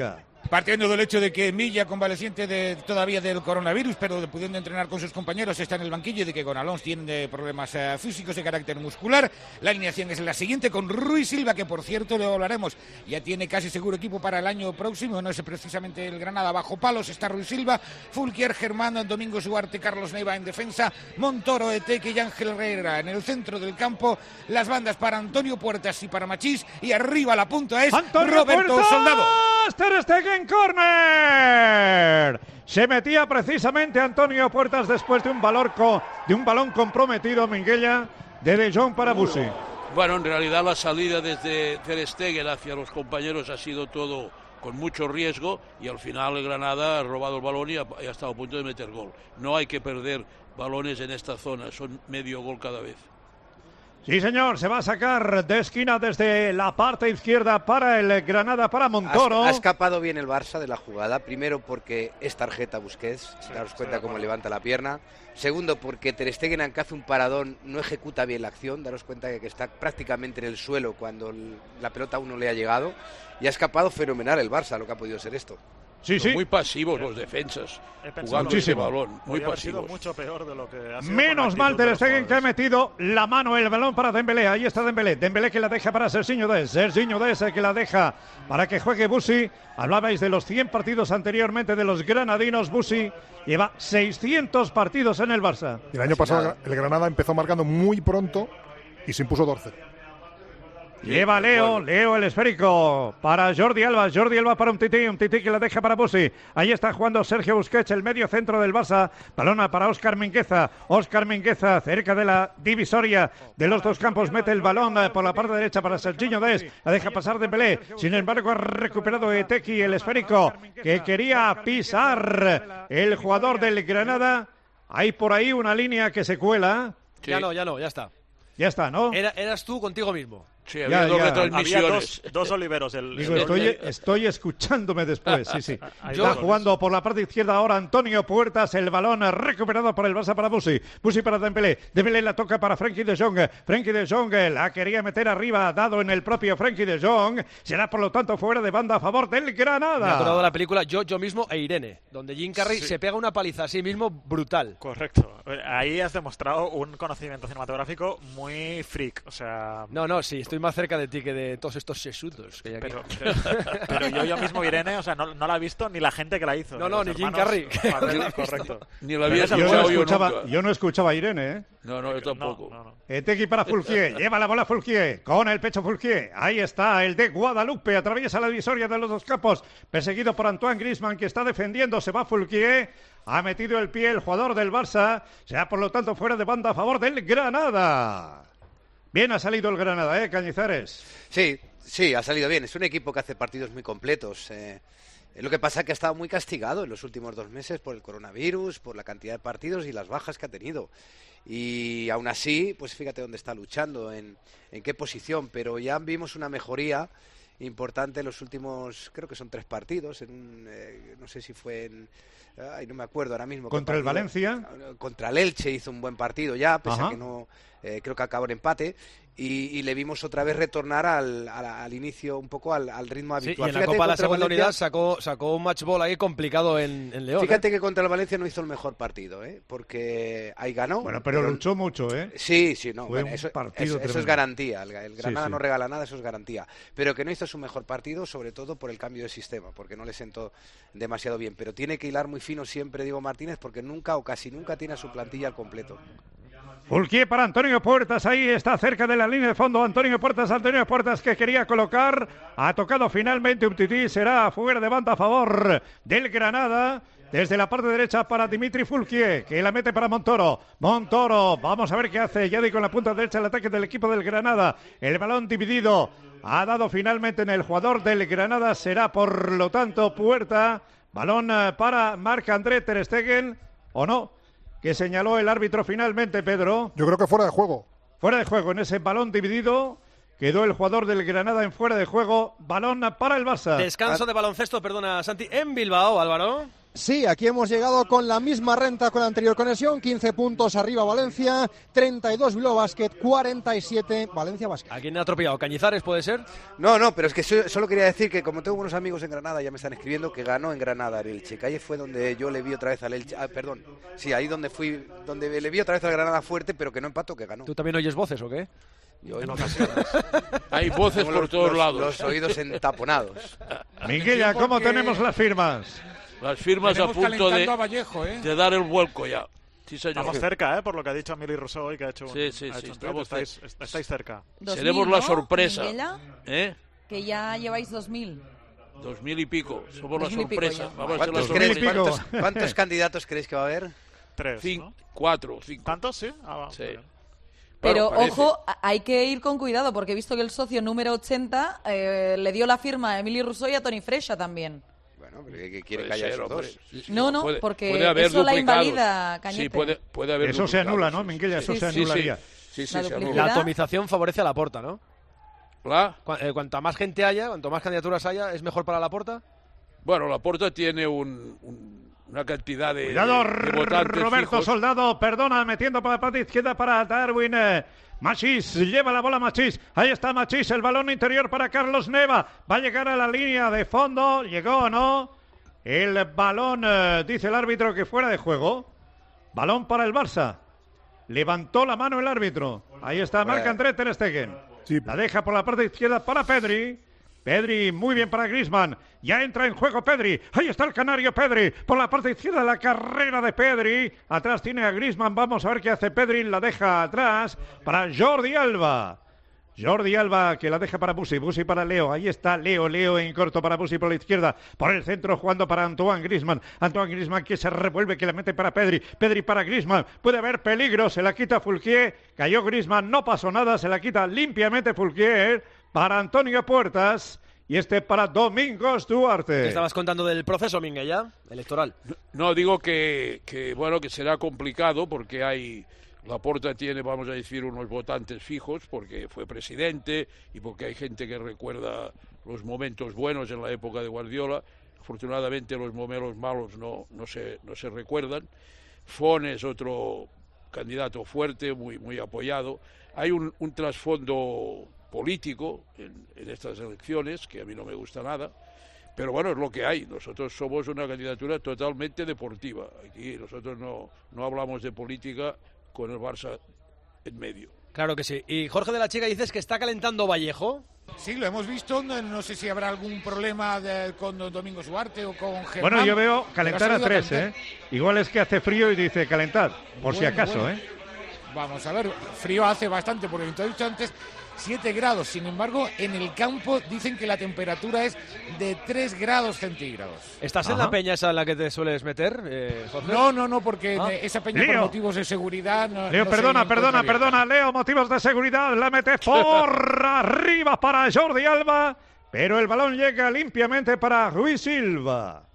Partiendo del hecho de que Milla, convaleciente de, todavía del coronavirus, pero pudiendo entrenar con sus compañeros, está en el banquillo, y de que Gonalons tiene problemas eh, físicos de carácter muscular. La alineación es la siguiente, con Rui Silva, que por cierto le hablaremos, ya tiene casi seguro equipo para el año próximo, no es precisamente el Granada. Bajo palos está Rui Silva, Fulquier, Germán, Domingo Duarte, Carlos Neiva en defensa, Montoro, Eteque y Ángel Herrera en el centro del campo. Las bandas para Antonio Puertas y para Machís, y arriba la punta es Antonio Roberto Puertas, Soldado. Ter Stegen, córner. Se metía precisamente Antonio Puertas después de un balón, co, de un balón comprometido, Minguella, de De Jong para Busi. Bueno, en realidad la salida desde Ter Stegen hacia los compañeros ha sido todo con mucho riesgo, y al final el Granada ha robado el balón y ha, y ha estado a punto de meter gol. No hay que perder balones en esta zona, son medio gol cada vez. Sí, señor, se va a sacar de esquina desde la parte izquierda para el Granada, para Montoro. Ha, ha escapado bien el Barça de la jugada. Primero porque es tarjeta Busquets, Sí, daros cuenta cómo levanta la pierna. Segundo porque Ter Stegen, aunque hace un paradón, no ejecuta bien la acción. Daros cuenta de que está prácticamente en el suelo cuando el, la pelota aún no le ha llegado. Y ha escapado fenomenal el Barça, lo que ha podido ser esto. Sí, sí. Muy pasivos los defensas, jugando ese balón, muy pasivos. Mucho peor de lo que ha sido. Menos mal Ter Stegen, que ha metido la mano, el balón para Dembélé. Ahí está Dembélé. Dembélé que la deja para Serginho Dest. Serginho Dest que la deja para que juegue Busi. Hablabais de los cien partidos anteriormente de los granadinos. Busi lleva seiscientos partidos en el Barça. El año pasado el Granada empezó marcando muy pronto y se impuso dos cero. Lleva Leo, Leo el esférico para Jordi Alba, Jordi Alba para un tití, un tití que la deja para Busi. Ahí está jugando Sergio Busquets, el medio centro del Barça. Balona para Óscar Mingueza, Óscar Mingueza cerca de la divisoria de los dos campos, mete el balón por la parte derecha para Serginho Dest, la deja pasar Dembélé. Sin embargo ha recuperado Etequi, el esférico que quería pisar el jugador del Granada. Hay por ahí una línea que se cuela. Sí. Ya no, ya no, ya está. Ya está, ¿no? Era, eras tú contigo mismo. Sí, había ya, dos ya. retransmisiones. Había dos, dos Oliveros. El, Digo, el, estoy, el, estoy escuchándome después, sí, sí. Yo, Está jugando por la parte izquierda ahora Antonio Puertas, el balón recuperado por el Barça para Busi. Busi para Dembélé. Dembélé la toca para Frenkie de Jong. Frenkie de Jong la quería meter arriba, dado en el propio Frenkie de Jong. Será por lo tanto fuera de banda a favor del Granada. Me ha acordado de la película Yo, Yo Mismo e Irene, donde Jim Carrey sí. se pega una paliza a sí mismo brutal. Correcto. Ahí has demostrado un conocimiento cinematográfico muy freak, o sea... No, no, sí, estoy más cerca de ti que de todos estos sesudos que hay aquí. Pero, pero, pero yo, yo mismo, Irene, o sea, no, no la he visto ni la gente que la hizo. No, no, ni Jim Carrey. Correcto. Ni la había yo, no escuchaba, yo no escuchaba a Irene, ¿eh? No, no, yo tampoco. No, no, no. Etequi para Fulquier, lleva la bola Fulquier, con el pecho Fulquier. Ahí está el de Guadalupe, atraviesa la divisoria de los dos campos, perseguido por Antoine Griezmann, que está defendiendo, se va Fulquier. Ha metido el pie el jugador del Barça, será por lo tanto fuera de banda a favor del Granada. Bien ha salido el Granada, ¿eh, Cañizares? Sí, sí, ha salido bien. Es un equipo que hace partidos muy completos. Eh, lo que pasa es que ha estado muy castigado en los últimos dos meses por el coronavirus, por la cantidad de partidos y las bajas que ha tenido. Y aún así, pues fíjate dónde está luchando, en, en qué posición. Pero ya vimos una mejoría importante en los últimos, creo que son tres partidos. En un, eh, no sé si fue en... Ay, no me acuerdo ahora mismo. ¿Contra el Valencia? Contra el Elche hizo un buen partido ya, pese Ajá. a que no... Eh, creo que acabó en empate y, y le vimos otra vez retornar al, al, al inicio un poco al, al ritmo habitual. Sí, y en la Fíjate, Copa de la Segunda Valencia, Unidad sacó, sacó un match ball ahí complicado en, en León. Fíjate ¿eh? que contra el Valencia no hizo el mejor partido, ¿eh? Porque ahí ganó. Bueno, pero, pero luchó mucho, ¿eh? Sí, sí, no. Fue Bueno, eso, un eso, eso es garantía. El, el Granada sí, sí. no regala nada, eso es garantía. Pero que no hizo su mejor partido, sobre todo por el cambio de sistema, porque no le sentó demasiado bien. Pero tiene que hilar muy fino siempre Diego Martínez, porque nunca o casi nunca tiene a su plantilla al completo. Fulquier para Antonio Puertas, ahí está cerca de la línea de fondo Antonio Puertas, Antonio Puertas que quería colocar, ha tocado finalmente un tití, será fuera de banda a favor del Granada, desde la parte derecha para Dimitri Fulquier, que la mete para Montoro, Montoro, vamos a ver qué hace, ya con la punta derecha el ataque del equipo del Granada, el balón dividido, ha dado finalmente en el jugador del Granada, será por lo tanto Puerta, balón para Marc-André Ter Stegen, ¿o no?, que señaló el árbitro finalmente, Pedro. Yo creo que fuera de juego. Fuera de juego, en ese balón dividido, quedó el jugador del Granada en fuera de juego, balón para el Barça. Descanso de baloncesto, perdona, Santi, en Bilbao, Álvaro. Sí, aquí hemos llegado con la misma renta con la anterior conexión, quince puntos arriba Valencia, treinta y dos Bilbao Basket, cuarenta y siete Valencia Basket. ¿A quién ha atropellado? ¿Cañizares puede ser? No, no, pero es que so- solo quería decir que como tengo unos amigos en Granada, ya me están escribiendo que ganó en Granada el Elche, que ahí fue donde yo le vi otra vez al Elche, ah, perdón, sí, ahí donde fui, donde le vi otra vez al Granada fuerte, pero que no empató, que ganó. ¿Tú también oyes voces o qué? Yo en ocasiones. Hay voces Tengo por los, todos los, lados. Los oídos entaponados. Miguel, ¿cómo tenemos las firmas? Las firmas a punto de, a Vallejo, ¿eh? de dar el vuelco ya. Sí, señor. Estamos cerca, ¿eh? Por lo que ha dicho Emily Rousseau hoy, que ha hecho un, Sí, sí, ha sí, hecho un estamos tweet. estáis, estáis cerca. dos mil, Seremos la ¿no, sorpresa. Miguela? ¿Eh? Que ya lleváis dos mil. Dos mil y pico. Somos la Dos mil y pico sorpresa. ya. Vamos a ser la ¿Cuántos, creéis- sorpresa. cuántos- cuántos candidatos creéis que va a haber? Tres, Cin- ¿no? Cuatro, cinco. ¿Tantos? Sí. Ah, va, Sí. bien. Pero Bueno, parece. ojo, a- hay que ir con cuidado porque he visto que el socio número ochenta eh, le dio la firma a Emily Rousseau y a Tony Fresha también. Bueno, pero que quiere Puede callar ser, esos hombre. dos. Sí, sí, No, no, puede- porque puede haber eso la duplicados. invalida, Cañete. Sí, puede, puede haber Eso se duplicados, anula, ¿no, sí, Minguella? Eso sí, se sí, anularía. Sí, sí, La se duplicidad. anula. La atomización favorece a Laporta, ¿no? ¿La? Cu- eh, cuanta más gente haya, cuanto más candidaturas haya, ¿es mejor para Laporta? Bueno, Laporta tiene un, un- una cantidad de, Cuidado, de, de votantes Roberto fijos. Soldado, perdona, metiendo por la parte izquierda para Darwin. Eh, Machís, lleva la bola Machís. Ahí está Machís, el balón interior para Carlos Neva. Va a llegar a la línea de fondo. ¿Llegó o no? El balón, eh, dice el árbitro que fuera de juego. Balón para el Barça. Levantó la mano el árbitro. Ahí está Marc-André Ter Stegen. Sí. La deja por la parte izquierda para Pedri. Pedri, muy bien para Griezmann. Ya entra en juego Pedri. Ahí está el canario Pedri. Por la parte izquierda la carrera de Pedri. Atrás tiene a Griezmann. Vamos a ver qué hace Pedri. La deja atrás para Jordi Alba. Jordi Alba que la deja para Busi. Busi para Leo. Ahí está Leo. Leo en corto para Busi por la izquierda. Por el centro jugando para Antoine Griezmann. Antoine Griezmann que se revuelve, que la mete para Pedri. Pedri para Griezmann. Puede haber peligro. Se la quita Fulquier. Cayó Griezmann. No pasó nada. Se la quita limpiamente Fulquier. Para Antonio Puertas y este para Domingos Duarte. ¿Te estabas contando del proceso, Minguella, electoral? No, digo que, que, bueno, que será complicado porque hay... Laporta tiene, vamos a decir, unos votantes fijos porque fue presidente y porque hay gente que recuerda los momentos buenos en la época de Guardiola. Afortunadamente los momentos malos no, no, se, no se recuerdan. Fon es otro candidato fuerte, muy, muy apoyado. Hay un, un trasfondo político en, en estas elecciones que a mí no me gusta nada, pero bueno, es lo que hay. Nosotros somos una candidatura totalmente deportiva. Aquí nosotros no, no hablamos de política con el Barça en medio. Claro que sí. Y Jorge de la Chica, dices que está calentando Vallejo. Sí, lo hemos visto. No, no sé si habrá algún problema de- con Domingos Duarte o con Germán. Bueno, yo veo pero calentar ha a salido tres, calentar. ¿eh? Igual es que hace frío y dice calentar, por si Bueno, acaso, bueno. ¿eh? Vamos a ver, frío hace bastante, porque te he dicho antes siete grados. Sin embargo, en el campo dicen que la temperatura es de tres grados centígrados. ¿Estás en Ajá. la peña esa en la que te sueles meter, eh, Jorge? No, no, no, porque Ah. esa peña por Leo. motivos de seguridad no. Leo, no se perdona, encuentra perdona, abierta. perdona, Leo, motivos de seguridad, la mete por arriba para Jordi Alba, pero el balón llega limpiamente para Ruiz Silva.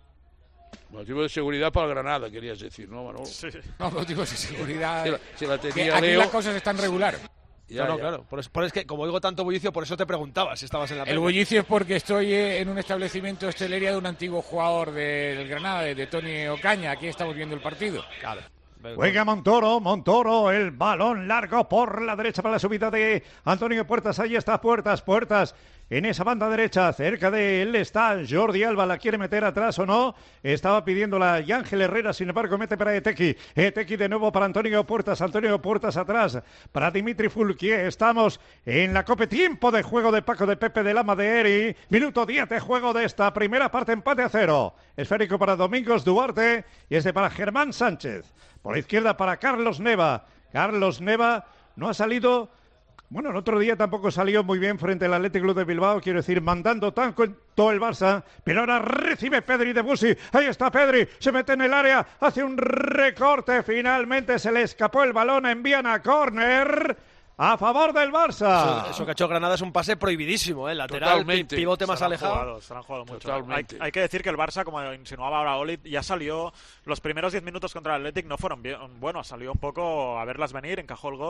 Motivo de seguridad para Granada, querías decir, ¿no, Manolo? Sí. No, motivos de seguridad. Si la, si la que tenía aquí Leo... las cosas están regular. Ya, no, no, ya. claro. Por eso, por eso es que, como oigo tanto bullicio, por eso te preguntaba si estabas en la El peña. bullicio es porque estoy eh, en un establecimiento de hostelería de un antiguo jugador del Granada, de, de Tony Ocaña. Aquí estamos viendo el partido. Claro. Juega Montoro, Montoro, el balón largo por la derecha para la subida de Antonio Puertas. Ahí está Puertas, Puertas. En esa banda derecha, cerca de él está Jordi Alba. ¿La quiere meter atrás o no? Estaba pidiéndola y Ángel Herrera, sin embargo, mete para Etequi. Etequi de nuevo para Antonio Puertas. Antonio Puertas atrás para Dimitri Fulquier. Estamos en la Cope. Tiempo de juego de Paco de Pepe de Lama de Eri. Minuto diez de juego de esta primera parte. Empate a cero. Esférico para Domingos Duarte y este para Germán Sánchez. Por la izquierda para Carlos Neva. Carlos Neva no ha salido... Bueno, el otro día tampoco salió muy bien frente al Athletic Club de Bilbao, quiero decir, mandando tanto en todo el Barça, pero ahora recibe Pedri de Busi, ahí está Pedri, se mete en el área, hace un recorte, finalmente se le escapó el balón, envían a córner a favor del Barça. Eso, eso que ha hecho Granada es un pase prohibidísimo, ¿eh? Lateral, Totalmente. pi- pivote más Se la han alejado. jugado, se la han jugado mucho. Totalmente. Hay, hay que decir que el Barça, como insinuaba ahora Oli, ya salió. Los primeros diez minutos contra el Athletic no fueron bien, bueno, salió un poco a verlas venir, encajó el gol.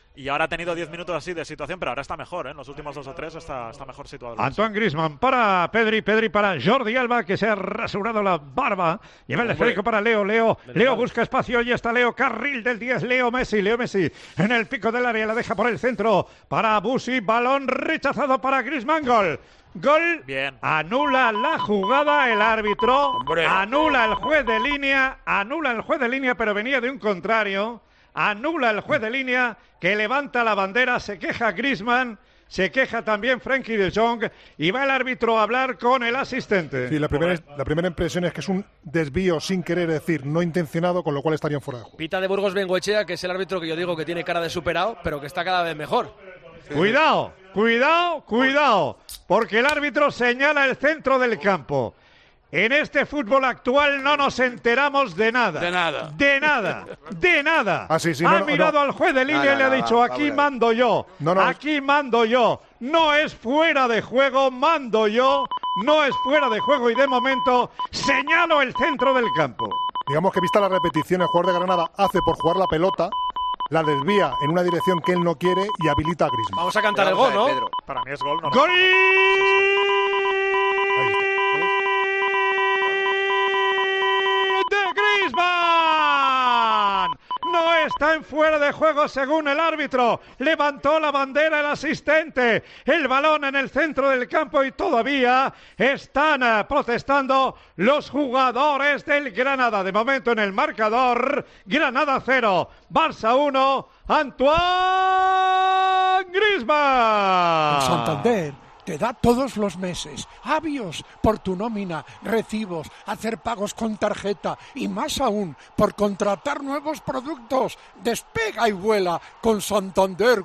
y ahora ha tenido diez minutos así de situación, pero ahora está mejor, ¿eh? En los últimos dos o tres está, está mejor situado. Antoine Griezmann para Pedri, Pedri para Jordi Alba, que se ha rasurado la barba. Lleva el esférico para Leo, Leo, Leo busca espacio, y está Leo, carril del diez, Leo Messi, Leo Messi en el pico del área, la deja por el centro para Busi, balón rechazado para Griezmann, gol. Gol. Bien. Anula la jugada el árbitro. Hombre. Anula el juez de línea. Anula el juez de línea, pero venía de un contrario. Anula el juez de línea que levanta la bandera. Se queja Griezmann. Se queja también Frenkie de Jong. Y va el árbitro a hablar con el asistente. Sí, la primera, la primera impresión es que es un desvío sin querer, decir, no intencionado, con lo cual estarían fuera de juego. Pita de Burgos Bengoechea, que es el árbitro que yo digo que tiene cara de superado, pero que está cada vez mejor. Cuidado, cuidado, cuidado, porque el árbitro señala el centro del campo. En este fútbol actual no nos enteramos de nada. De nada. De nada. De nada. Ah, sí, sí, ha no, no, mirado no. al juez de línea No, no, y le ha no, dicho, va, aquí va, mando yo. No, no. Aquí mando yo. No es fuera de juego, mando yo. No es fuera de juego y de momento señalo el centro del campo. Digamos que vista la repetición, el jugador de Granada hace por jugar la pelota, la desvía en una dirección que él no quiere y habilita a Griezmann. Vamos a cantar el Vamos gol, a ver, ¿no? Pedro. Para mí es gol. No, ¡Gol! ¡De Griezmann! No está en fuera de juego según el árbitro. Levantó la bandera el asistente. El balón en el centro del campo y todavía están uh, protestando los jugadores del Granada. De momento en el marcador, Granada cero, Barça uno, Antoine Griezmann. El Santander te da todos los meses avios por tu nómina, recibos, hacer pagos con tarjeta y más aún por contratar nuevos productos. Despega y vuela con Santander.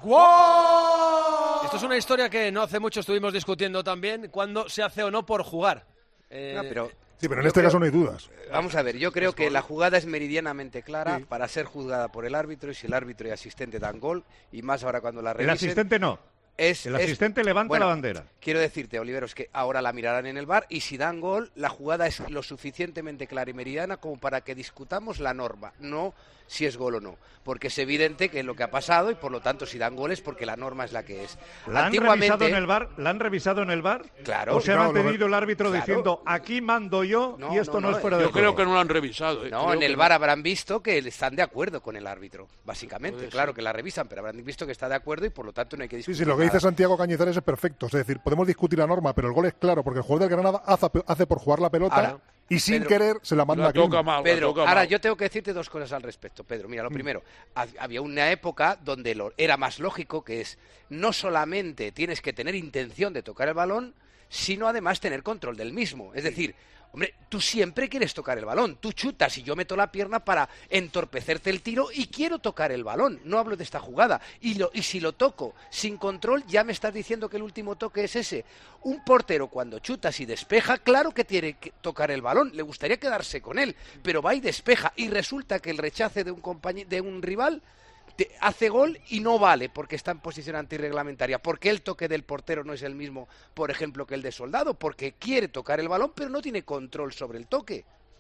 ¡Wow! Esto es una historia que no hace mucho estuvimos discutiendo también, cuándo se hace o no por jugar. Eh, No, pero Sí, pero en yo este creo- caso no hay dudas. Vamos a ver, yo creo que la jugada es meridianamente clara para ser juzgada por el árbitro, y si el árbitro y asistente dan gol, y más ahora cuando la El revisen... asistente no. Es, El es- asistente levanta bueno, la bandera. Quiero decirte, Oliveros, que ahora la mirarán en el V A R y si dan gol, la jugada es lo suficientemente clara y meridiana como para que discutamos la norma, no si es gol o no. Porque es evidente que es lo que ha pasado y por lo tanto si dan goles porque la norma es la que es. ¿La han revisado en el V A R? ¿La han revisado en el V A R? Claro. ¿O se ha Claro, mantenido lo- el árbitro claro. diciendo aquí mando yo No, y esto no, no, no, es fuera de Yo juego? creo que no lo han revisado. eh. No, Creo en que el no. V A R habrán visto que están de acuerdo con el árbitro, básicamente. Puede Claro ser. que la revisan, pero habrán visto que está de acuerdo y por lo tanto no hay que Sí, discutir. sí, lo que nada. dice Santiago Cañizares es perfecto. Es decir, podemos discutir la norma, pero el gol es claro, porque el jugador del Granada hace, hace por jugar la pelota Ahora, y sin Pedro, querer se la manda La a Griezmann. toca mal, la Pedro, toca ahora mal. yo tengo que decirte dos cosas al respecto, Pedro. Mira, lo primero, ha- había una época donde lo, era más lógico, que es no solamente tienes que tener intención de tocar el balón, sino además tener control del mismo. Es decir, hombre, tú siempre quieres tocar el balón, tú chutas y yo meto la pierna para entorpecerte el tiro y quiero tocar el balón. No hablo de esta jugada. Y, lo, y si lo toco sin control, ya me estás diciendo que el último toque es ese. Un portero cuando chutas y despeja, claro que tiene que tocar el balón, le gustaría quedarse con él, pero va y despeja y resulta que el rechace de un compañe- de un rival te hace gol y no vale porque está en posición antirreglamentaria, porque el toque del portero no es el mismo, por ejemplo, que el de Soldado, porque quiere tocar el balón pero no tiene control sobre el toque.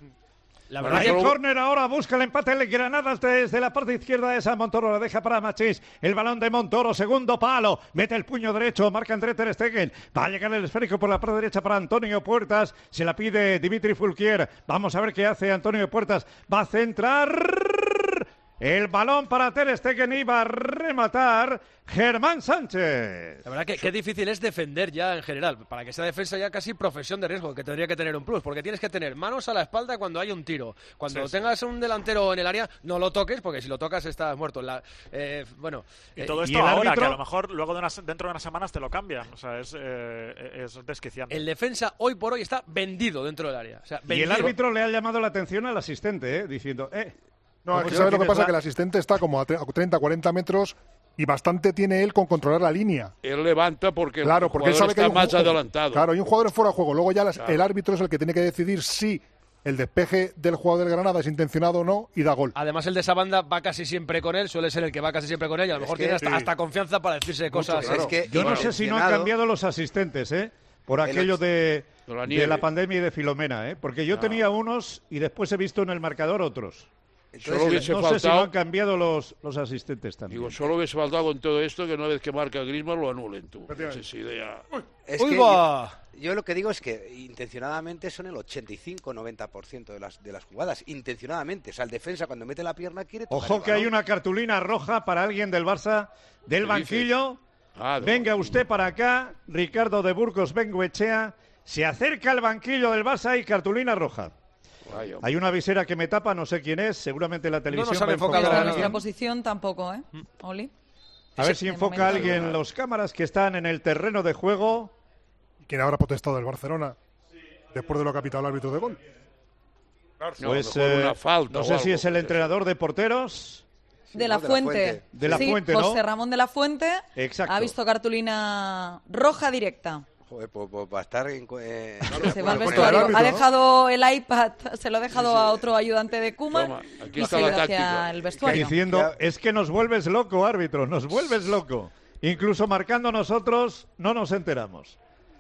La Bueno, verdad el que córner ahora busca el empate el Granadas desde la parte izquierda de San Montoro, la deja para Machís, el balón de Montoro, segundo palo, mete el puño derecho, marca André Ter Stegen, va a llegar el esférico por la parte derecha para Antonio Puertas, se la pide Dimitri Fulquier, vamos a ver qué hace Antonio Puertas, va a centrar el balón para Ter Stegen y va a rematar Germán Sánchez. La verdad que qué difícil es defender ya en general. Para que sea defensa ya casi profesión de riesgo, que tendría que tener un plus, porque tienes que tener manos a la espalda cuando hay un tiro. Cuando Sí, sí. tengas un delantero en el área, no lo toques, porque si lo tocas estás muerto. La, eh, bueno, Y eh, todo ¿y esto el ahora, árbitro? que a lo mejor luego de unas, dentro de unas semanas te lo cambian. O sea, es, eh, es desquiciante. el defensa hoy por hoy está vendido dentro del área. O sea, Y el vendido. árbitro le ha llamado la atención al asistente, ¿eh? diciendo, eh... No, ¿cómo es que se sabes lo que tienes pasa, la- que el asistente está como a tre- a treinta, cuarenta metros y bastante tiene él con controlar la línea. Él levanta porque Claro, el porque él jugador sabe que está hay un más ju- adelantado. Claro, hay un jugador fuera de juego. Luego ya las- Claro. el árbitro es el que tiene que decidir si el despeje del jugador del Granada es intencionado o no y da gol. Además, el de esa banda va casi siempre con él, suele ser el que va casi siempre con él, y a lo mejor que- tiene hasta, sí. hasta confianza para decirse cosas. claro. Es que- Yo no Bueno, sé si no han intencionado. cambiado los asistentes, ¿eh? Por El aquello ocho- de, De la de nieve. la pandemia y de Filomena, ¿eh? Porque yo tenía unos y después he visto en el marcador otros. Solo hubiese no faltado, sé si no han cambiado los, los asistentes también. Digo, solo hubiese faltado con todo esto que una vez que marca Griezmann lo anulen tú. Esa es idea. Es que yo, yo lo que digo es que intencionadamente son el ochenta y cinco noventa por ciento de las, de las jugadas. Intencionadamente. O sea, el defensa cuando mete la pierna quiere tocar Ojo el que balón. hay una cartulina roja para alguien del Barça del ¿Qué banquillo. Ah, no. Venga usted para acá, Ricardo de Burgos Bengoechea. Se acerca al banquillo del Barça y cartulina roja. Vaya. Hay una visera que me tapa, no sé quién es, seguramente la televisión. nos ha va a enfocado enfocar Desde a nuestra alguien. posición tampoco, ¿eh? Oli. A ver si De enfoca momento alguien los cámaras que están en el terreno de juego. ¿Quién habrá protestado del Barcelona después de lo que ha pitado el árbitro de gol? No, Pues mejor eh, una falta no o sé algo. si es el entrenador de porteros. De la de la Fuente. Fuente. De la Sí, Fuente, ¿no? José Ramón de la Fuente Exacto. ha visto cartulina roja directa. Joder, pues, pues va a estar en... Eh, Se va al Con el vestuario. árbitro, Ha ¿no? dejado el iPad, se lo ha dejado a otro ayudante de Koeman Toma, aquí y está se la ha ido hacia táctica. el vestuario. Diciendo, es que nos vuelves loco, árbitro, nos vuelves loco. Incluso marcando nosotros, no nos enteramos.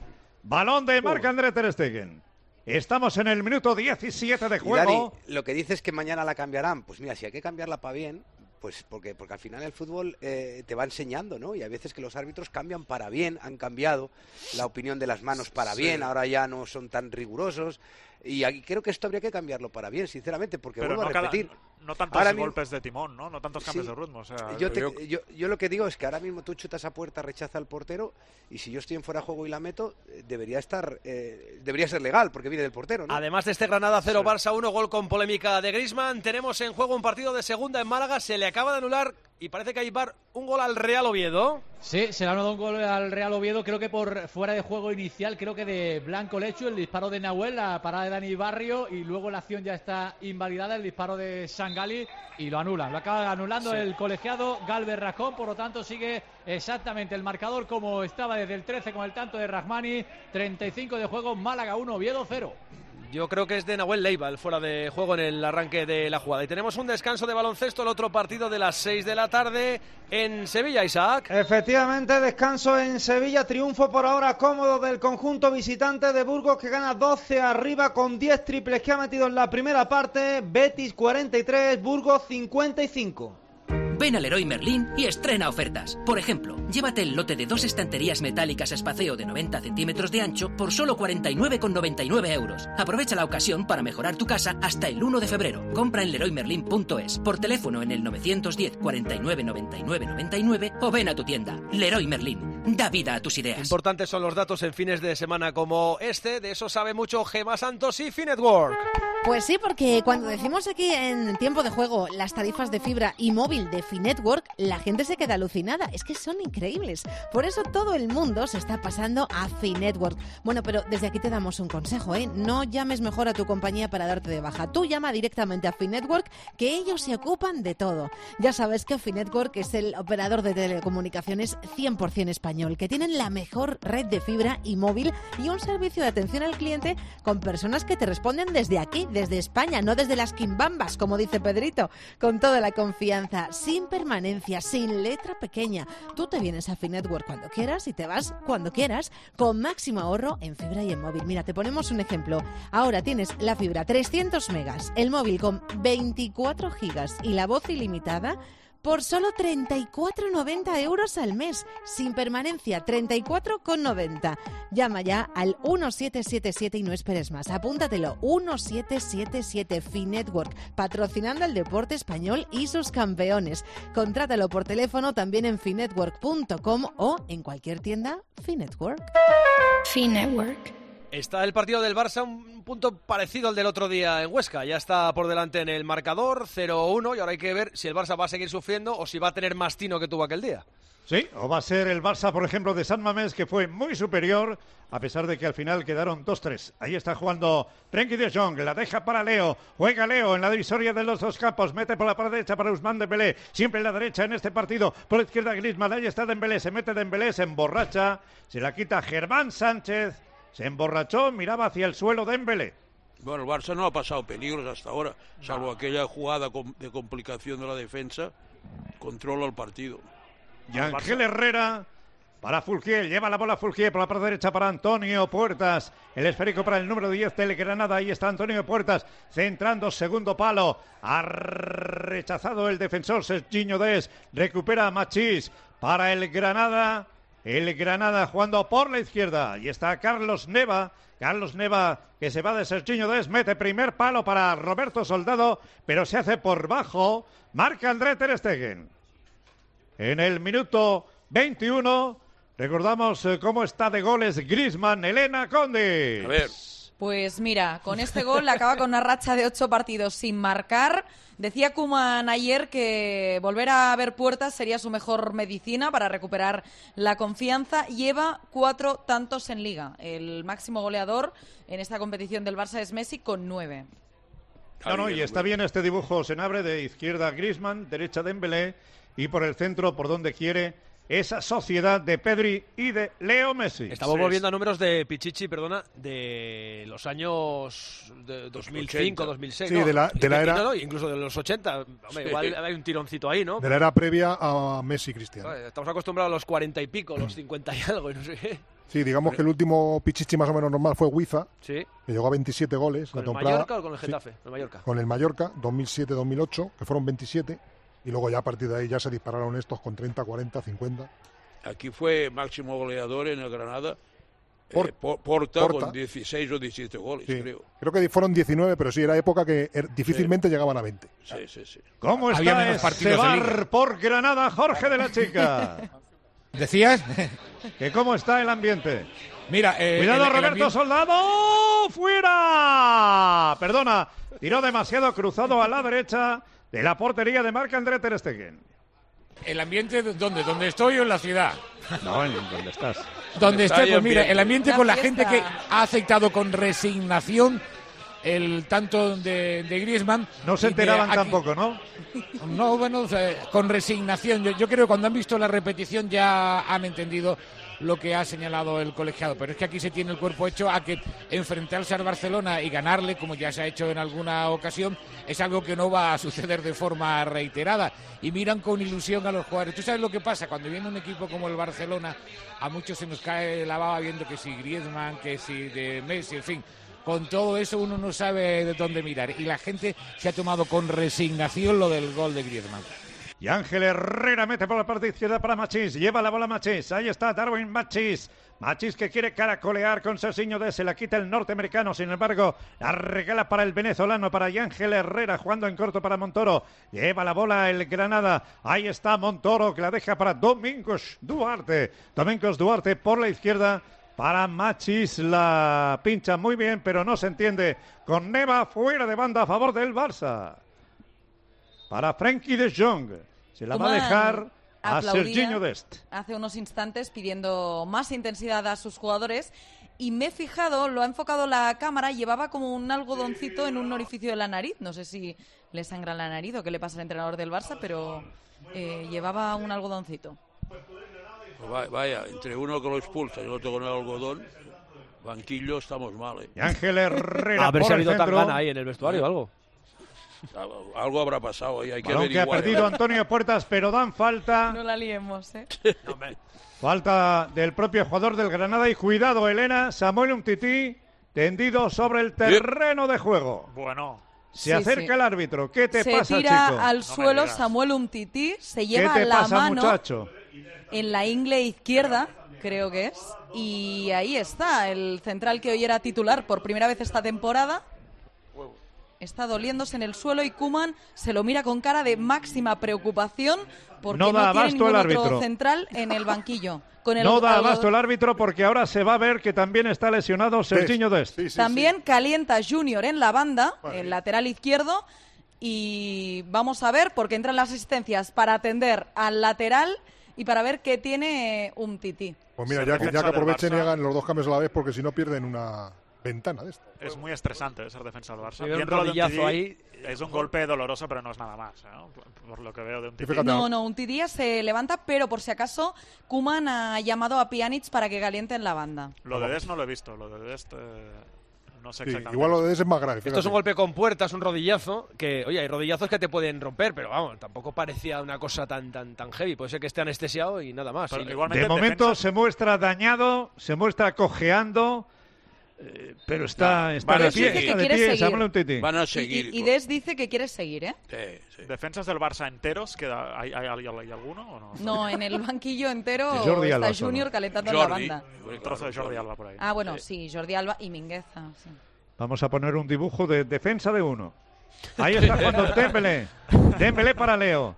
Balón de Marc-André Ter Stegen. Estamos en el minuto diecisiete de Y juego. Dani, lo que dices que mañana la cambiarán, pues mira, si hay que cambiarla para bien, pues porque, porque al final el fútbol eh, te va enseñando, ¿no? Y hay veces que los árbitros cambian para bien, han cambiado la opinión de las manos para Sí. bien, ahora ya no son tan rigurosos. Y aquí creo que esto habría que cambiarlo para bien, sinceramente, porque Pero vuelvo no, a cada- repetir. no tantos ahora mismo- golpes de timón, ¿no? No tantos cambios Sí. de ritmo. O sea, Yo, te- yo- yo, yo lo que digo es que ahora mismo tú chutas a puerta, rechaza al portero, y si yo estoy en fuera de juego y la meto, eh, debería estar, eh, debería ser legal, porque viene del portero, ¿no? Además de este Granada cero Barça uno, gol con polémica de Griezmann, tenemos en juego un partido de segunda en Málaga, se le acaba de anular y parece que hay V A R un gol al Real Oviedo. Sí, se le ha dado un gol al Real Oviedo, creo que por fuera de juego inicial, creo que de Blanco Lecho, el disparo de Nahuel, la parada de Dani Barrio, y luego la acción ya está invalidada, el disparo de Sangali, y lo anulan. Lo acaba anulando Sí. el colegiado Galvez Racón, por lo tanto sigue exactamente el marcador como estaba desde el trece con el tanto de Rahmani, treinta y cinco de juego, Málaga uno, Oviedo cero. Yo creo que es de Nahuel Leiva el fuera de juego en el arranque de la jugada. Y tenemos un descanso de baloncesto, el otro partido de las seis de la tarde en Sevilla, Isaac. Efectivamente, descanso en Sevilla, triunfo por ahora cómodo del conjunto visitante de Burgos que gana doce arriba con diez triples que ha metido en la primera parte, Betis cuarenta y tres, Burgos cincuenta y cinco. Ven al Leroy Merlin y estrena ofertas. Por ejemplo, llévate el lote de dos estanterías metálicas espaceo de noventa centímetros de ancho por solo cuarenta y nueve con noventa y nueve euros. Aprovecha la ocasión para mejorar tu casa hasta el uno de febrero. Compra en leroy merlin punto es, por teléfono en el novecientos diez cuarenta y nueve noventa y nueve noventa y nueve o ven a tu tienda. Leroy Merlin, da vida a tus ideas. Importantes son los datos en fines de semana como este, de eso sabe mucho Gemma Santos y Finetwork. Pues sí, porque cuando decimos aquí en tiempo de juego las tarifas de fibra y móvil de Finetwork, la gente se queda alucinada. Es que son increíbles. Por eso todo el mundo se está pasando a Finetwork. Bueno, pero desde aquí te damos un consejo, ¿eh? No llames mejor a tu compañía para darte de baja. Tú llama directamente a Finetwork, que ellos se ocupan de todo. Ya sabes que Finetwork es el operador de telecomunicaciones cien por ciento español, que tienen la mejor red de fibra y móvil y un servicio de atención al cliente con personas que te responden desde aquí, desde España, no desde las quimbambas, como dice Pedrito, con toda la confianza, sin permanencia, sin letra pequeña. Tú te vienes a Finetwork cuando quieras y te vas cuando quieras, con máximo ahorro en fibra y en móvil. Mira, te ponemos un ejemplo. Ahora tienes la fibra trescientos megas, el móvil con veinticuatro gigas y la voz ilimitada por solo treinta y cuatro con noventa euros al mes, sin permanencia, treinta y cuatro con noventa. Llama ya al uno siete siete siete y no esperes más. Apúntatelo, uno siete siete siete Finetwork, patrocinando el deporte español y sus campeones. Contrátalo por teléfono también en finetwork punto com o en cualquier tienda Finetwork. Finetwork. Está el partido del Barça, un punto parecido al del otro día en Huesca. Ya está por delante en el marcador, cero uno, y ahora hay que ver si el Barça va a seguir sufriendo o si va a tener más tino que tuvo aquel día. Sí, o va a ser el Barça, por ejemplo, de San Mamés, que fue muy superior, a pesar de que al final quedaron dos tres. Ahí está jugando Frenkie de Jong, la deja para Leo, juega Leo en la divisoria de los dos campos, mete por la parte derecha para Ousmane Dembélé, siempre en la derecha en este partido, por la izquierda Griezmann, ahí está Dembélé, se mete Dembélé, se emborracha, se la quita Germán Sánchez, se emborrachó, miraba hacia el suelo Dembélé. Bueno, el Barça no ha pasado peligros hasta ahora, salvo aquella jugada de complicación de la defensa, controla el partido. Y Ángel Herrera para Fulquier, lleva la bola Fulquier por la parte derecha para Antonio Puertas, el esférico para el número diez del Granada, ahí está Antonio Puertas, centrando segundo palo, ha rechazado el defensor Serginho Dest, recupera a Machís para el Granada, el Granada jugando por la izquierda, y está Carlos Neva, Carlos Neva que se va de Serginho Dest, mete primer palo para Roberto Soldado, pero se hace por bajo, marca André Ter Stegen. En el minuto veintiuno, recordamos eh, cómo está de goles Griezmann. Elena Conde. A ver. Pues mira, con este gol acaba con una racha de ocho partidos sin marcar. Decía Koeman ayer que volver a ver Puertas sería su mejor medicina para recuperar la confianza. Lleva cuatro tantos en Liga. El máximo goleador en esta competición del Barça es Messi con nueve. No, no, y está bien este dibujo Senabre, de izquierda Griezmann, derecha Dembélé y por el centro, por donde quiere, esa sociedad de Pedri y de Leo Messi. Estamos Sí. volviendo a números de Pichichi, perdona, de los años de dos mil cinco, dos mil seis. Sí, ¿no? de la- de la Y- y- era- no, no, incluso de los ochenta. Hombre, Sí. igual hay un tironcito ahí, ¿no? De la era previa a Messi y Cristiano. Joder, estamos acostumbrados a los cuarenta y pico, los cincuenta y algo, y no sé qué. Sí, digamos que el último Pichichi más o menos normal fue Huiza, Sí. que llegó a veintisiete goles. ¿Con la el temporada. Mallorca o con el Sí, Getafe? El Mallorca. con el Mallorca, dos mil siete dos mil ocho, que fueron veintisiete, y luego ya a partir de ahí ya se dispararon estos con treinta, cuarenta, cincuenta. Aquí fue máximo goleador en el Granada. Por- eh, Por- Porta, Porta. con dieciséis o diecisiete goles, Sí. creo. Creo que fueron diecinueve, pero sí, era época que er- difícilmente llegaban a veinte. Sí, sí, sí. ¿Cómo Había está menos ese partidos de bar Liga. por Granada, Jorge de la Chica? ¿Decías? ¿Que cómo está el ambiente? Mira, eh, Cuidado, el- el Roberto ambiente- Soldado, fuera. Perdona, tiró demasiado cruzado a la derecha de la portería de Marc André Ter Stegen. ¿El ambiente de- dónde? ¿Dónde estoy o en la ciudad? No, ¿en dónde estás? Donde Está estoy, ahí pues mira, ambiente. el ambiente La con la fiesta. gente que ha aceptado con resignación el tanto de, de Griezmann. No se y de enteraban aquí- tampoco, ¿no? No, bueno, o sea, con resignación. Yo, yo creo que cuando han visto la repetición ya han entendido lo que ha señalado el colegiado. Pero es que aquí se tiene el cuerpo hecho a que enfrentarse al Barcelona y ganarle, como ya se ha hecho en alguna ocasión, es algo que no va a suceder de forma reiterada. Y miran con ilusión a los jugadores. ¿Tú sabes lo que pasa? Cuando viene un equipo como el Barcelona, a muchos se nos cae la baba viendo que si Griezmann, que si de Messi, en fin. Con todo eso uno no sabe de dónde mirar. Y la gente se ha tomado con resignación lo del gol de Griezmann. Y Ángel Herrera mete por la parte izquierda para Machís. Lleva la bola Machís. Ahí está Darwin Machís. Machís que quiere caracolear con Serginho Dest. Se la quita el norteamericano. Sin embargo, la regala para el venezolano, para Ángel Herrera, jugando en corto para Montoro. Lleva la bola el Granada. Ahí está Montoro, que la deja para Domingos Duarte. Domingos Duarte por la izquierda. Para Machís, la pincha muy bien, pero no se entiende. Con Neva fuera de banda a favor del Barça. Para Frenkie de Jong. Se la va a Koeman dejar a aplaudía Serginho Dest. hace unos instantes pidiendo más intensidad a sus jugadores. Y me he fijado, lo ha enfocado la cámara, llevaba como un algodoncito en un orificio de la nariz. No sé si le sangra la nariz o qué le pasa al entrenador del Barça, pero eh, llevaba un algodoncito. Pues va- vaya, entre uno que lo expulsa y el otro con el algodón, banquillo, estamos mal, ¿eh? Y Ángel Herrera A ver por si ha el habido centro. tangana ahí en el vestuario o algo. Algo habrá pasado ahí, hay que Balón que ha averiguar. perdido Antonio Puertas, pero dan falta. No la liemos, ¿eh? Falta del propio jugador del Granada. Y cuidado, Elena, Samuel Umtiti tendido sobre el terreno de juego. Bueno. Se Sí, acerca sí. el árbitro. ¿Qué te se pasa, tira chico? al suelo Samuel Umtiti, se ¿Qué lleva te la pasa, mano muchacho? en la ingle izquierda, creo que es, y ahí está, el central que hoy era titular por primera vez esta temporada. Está doliéndose en el suelo y Koeman se lo mira con cara de máxima preocupación porque No no, da tiene abasto ningún el otro árbitro. central en el banquillo. Con el No da algo- abasto el árbitro porque ahora se va a ver que también está lesionado Serginho Dest. También calienta Junior en la banda, el lateral izquierdo, y vamos a ver porque entran las asistencias para atender al lateral y para ver qué tiene un tití. Pues mira, Se ya que, ya defensa que del aprovechen y Barça. hagan los dos cambios a la vez, porque si no pierden una ventana de esto. Es muy estresante ser defensa del Barça. Sí, veo un Viéndolo de rodillazo Umtiti, ahí. Es un golpe doloroso, pero no es nada más, ¿no? Por, por lo que veo de un No, no, un Tidía se levanta, pero por si acaso Koeman ha llamado a Pjanic para que caliente en la banda. Lo de Dest no lo he visto, lo de Dest eh, no sé Sí, exactamente. igual lo de ese es más grave. Esto es un golpe con puertas, un rodillazo, que, oye, hay rodillazos que te pueden romper, pero vamos, tampoco parecía una cosa tan tan tan heavy. Puede ser que esté anestesiado y nada más. Pero Y- igualmente De momento se muestra dañado, se muestra cojeando, eh, pero está, está Van a de pie, seguir. Dice está de que pie, quiere Samuel seguir. Umtiti. Van a Y, seguir. y, y Des dice que quiere seguir, ¿eh? Sí, sí. ¿Defensas del Barça enteros? ¿Queda, hay, hay, hay- hay alguno o no? No, en el banquillo entero De Jordi está Alba solo. Junior calentando Jordi. en la banda. Un trozo de Jordi Alba por ahí. Ah, bueno, sí, Jordi Alba y Mingueza. Sí. Vamos a poner un dibujo de defensa de uno. Ahí está jugando Dembélé. Dembélé para Leo.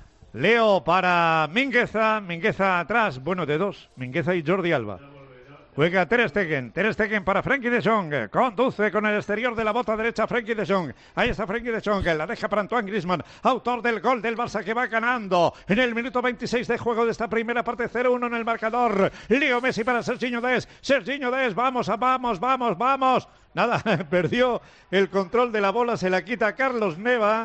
Leo para Mingueza. Mingueza atrás. Bueno, de dos. Mingueza y Jordi Alba. Juega Ter Stegen. Ter Stegen para Frenkie de Jong. Conduce con el exterior de la bota derecha Frenkie de Jong. Ahí está Frenkie de Jong. La deja para Antoine Griezmann. Autor del gol del Barça que va ganando. En el minuto veintiséis de juego de esta primera parte. cero uno en el marcador. Leo Messi para Serginho Dest. Serginho Dest. Vamos, vamos, vamos, vamos. Nada, perdió el control de la bola. Se la quita Carlos Neva.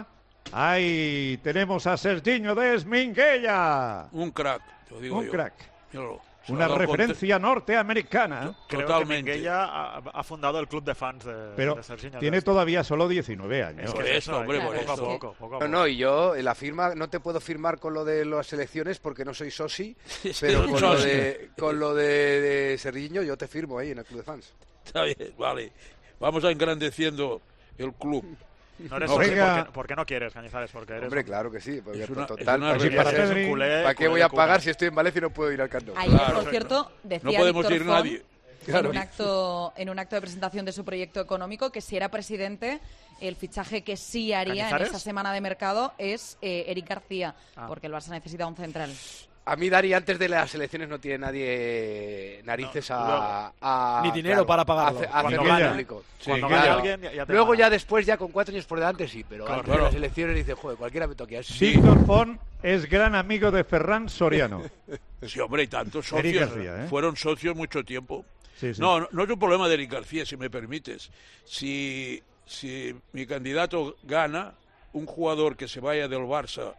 Ahí tenemos a Serginho Dest Minguella. Un crack, te lo digo Un yo. crack. Míralo. Se Una ha dado referencia norteamericana. Creo Totalmente. que Minguella ha, ha fundado el club de fans de, Pero de Serginho tiene Dest. todavía solo diecinueve años. Es que Por es esto, eso, hombre, hay- por poco a esto. poco, poco a No, poco. no, y yo la firma no te puedo firmar con lo de las elecciones porque no soy soci, Sí, pero con lo soci. de, con lo de, de Serginho yo te firmo ahí en el club de fans. Está bien, vale. Vamos a engrandeciendo el club. No eres No, socio, venga. ¿por qué, por qué no quieres, Cañizares? Porque eres Hombre, un- claro que sí, porque Es una- total, es una ¿para qué- para eres un Pedri. culé, ¿para qué culé voy de a cuna. pagar si estoy en Valencia y no puedo ir al Camp Nou? Ayer, Claro. por cierto, decía No podemos Víctor ir Font, nadie. En, un acto, en un acto de presentación de su proyecto económico, que si era presidente, el fichaje que sí haría en ¿Cañizares? esa semana de mercado es eh, Eric García, Ah. porque el Barça necesita un central. A mí, Dari, antes de las elecciones no tiene nadie narices a, a- Ni dinero para pagarlo. a hace- a Cuando hacerlo gana- público. Cuando Sí, gana claro. alguien, ya, ya te Luego gana. ya después, ya con cuatro años por delante, sí, pero Claro, antes de claro. las elecciones dice, joder, cualquiera me toque. Sí. Víctor Font es gran amigo de Ferran Soriano. Sí, hombre, y tantos Eric socios. García, ¿eh? Fueron socios mucho tiempo. Sí, sí. No, no, no es un problema de Eric García, si me permites. Si, si mi candidato gana, un jugador que se vaya del Barça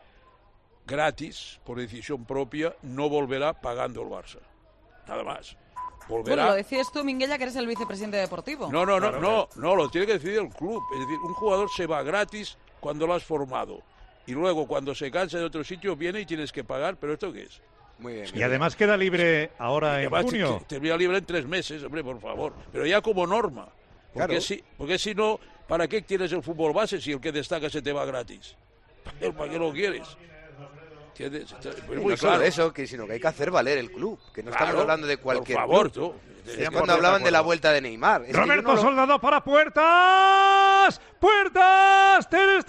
gratis, por decisión propia, no volverá pagando el Barça. Nada más. Bueno, Volverá. lo decides tú, Minguella, que eres el vicepresidente deportivo. No, no, no, Claro, no, no, lo tiene que decidir el club. Es decir, un jugador se va gratis cuando lo has formado. Y luego, cuando se cansa de otro sitio, viene y tienes que pagar. ¿Pero esto qué es? Muy bien. Y además queda libre ahora en Además, junio. te- Termina libre en tres meses, hombre, por favor. Pero ya como norma. Porque, Claro. si, porque si no, ¿para qué quieres el fútbol base si el que destaca se te va gratis? ¿Para qué lo quieres? ¿Entiendes? Está- es Y muy no solo claro. eso, que, sino que hay que hacer valer el club, que no estamos Claro, hablando de cualquier por favor, club. tú. Es cuando hablaban de la vuelta de Neymar. Es que yo Roberto no lo- Soldado para Puertas. ¡Puertas! ¡Ter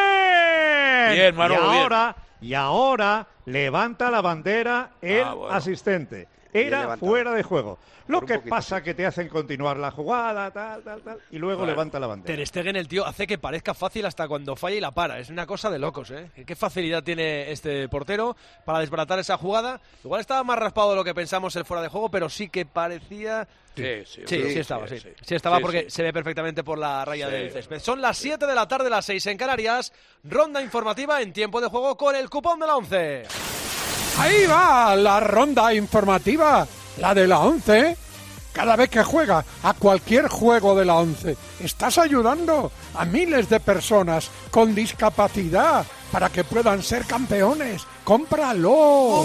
Stegen! Bien, Manolo, y bien. ahora, y ahora levanta la bandera el Ah, bueno. asistente. Bien Era levantado. fuera de juego. Lo Por un que poquito, pasa que te hacen continuar la jugada, tal, tal, tal, y luego Claro. levanta la bandera. Ter Stegen, el tío, hace que parezca fácil hasta cuando falla y la para. Es una cosa de locos, ¿eh? Qué facilidad tiene este portero para desbaratar esa jugada. Igual estaba más raspado de lo que pensamos el fuera de juego, pero sí que parecía... Sí, sí, Sí, sí, sí, estaba, sí. sí. Sí, estaba Sí, porque sí. se ve perfectamente por la raya Sí. del césped. Son las siete de la tarde, las seis en Canarias. Ronda informativa en tiempo de juego con el cupón de la once. Ahí va la ronda informativa, la de la once. Cada vez que juega a cualquier juego de la once, estás ayudando a miles de personas con discapacidad para que puedan ser campeones. ¡Cómpralo!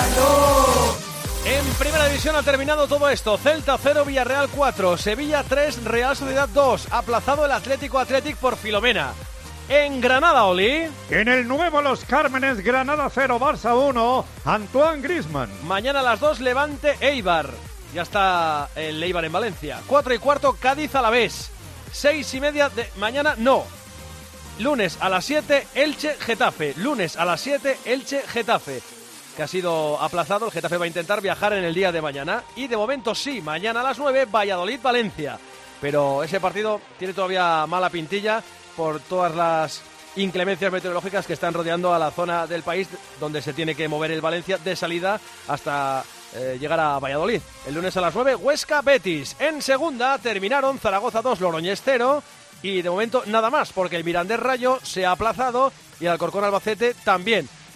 En primera división ha terminado todo esto. Celta cero, Villarreal cuatro, Sevilla tres, Real Sociedad dos. Aplazado el Atlético Athletic por Filomena. En Granada, Oli. En el nuevo Los Cármenes, Granada cero, Barça uno, Antoine Griezmann. Mañana a las dos, Levante Eibar. Ya está el Eibar en Valencia. Cuatro y cuarto, Cádiz Alavés. Seis y media de mañana, no. Lunes a las siete, Elche Getafe. Lunes a las siete, Elche Getafe. Que ha sido aplazado. El Getafe va a intentar viajar en el día de mañana. Y de momento sí, mañana a las nueve, Valladolid Valencia. Pero ese partido tiene todavía mala pintilla por todas las inclemencias meteorológicas que están rodeando a la zona del país donde se tiene que mover el Valencia de salida hasta eh, llegar a Valladolid. El lunes a las nueve, Huesca Betis. En segunda terminaron Zaragoza dos, Logroñés cero. Y de momento nada más, porque el Mirandés Rayo se ha aplazado y el Alcorcón Albacete también.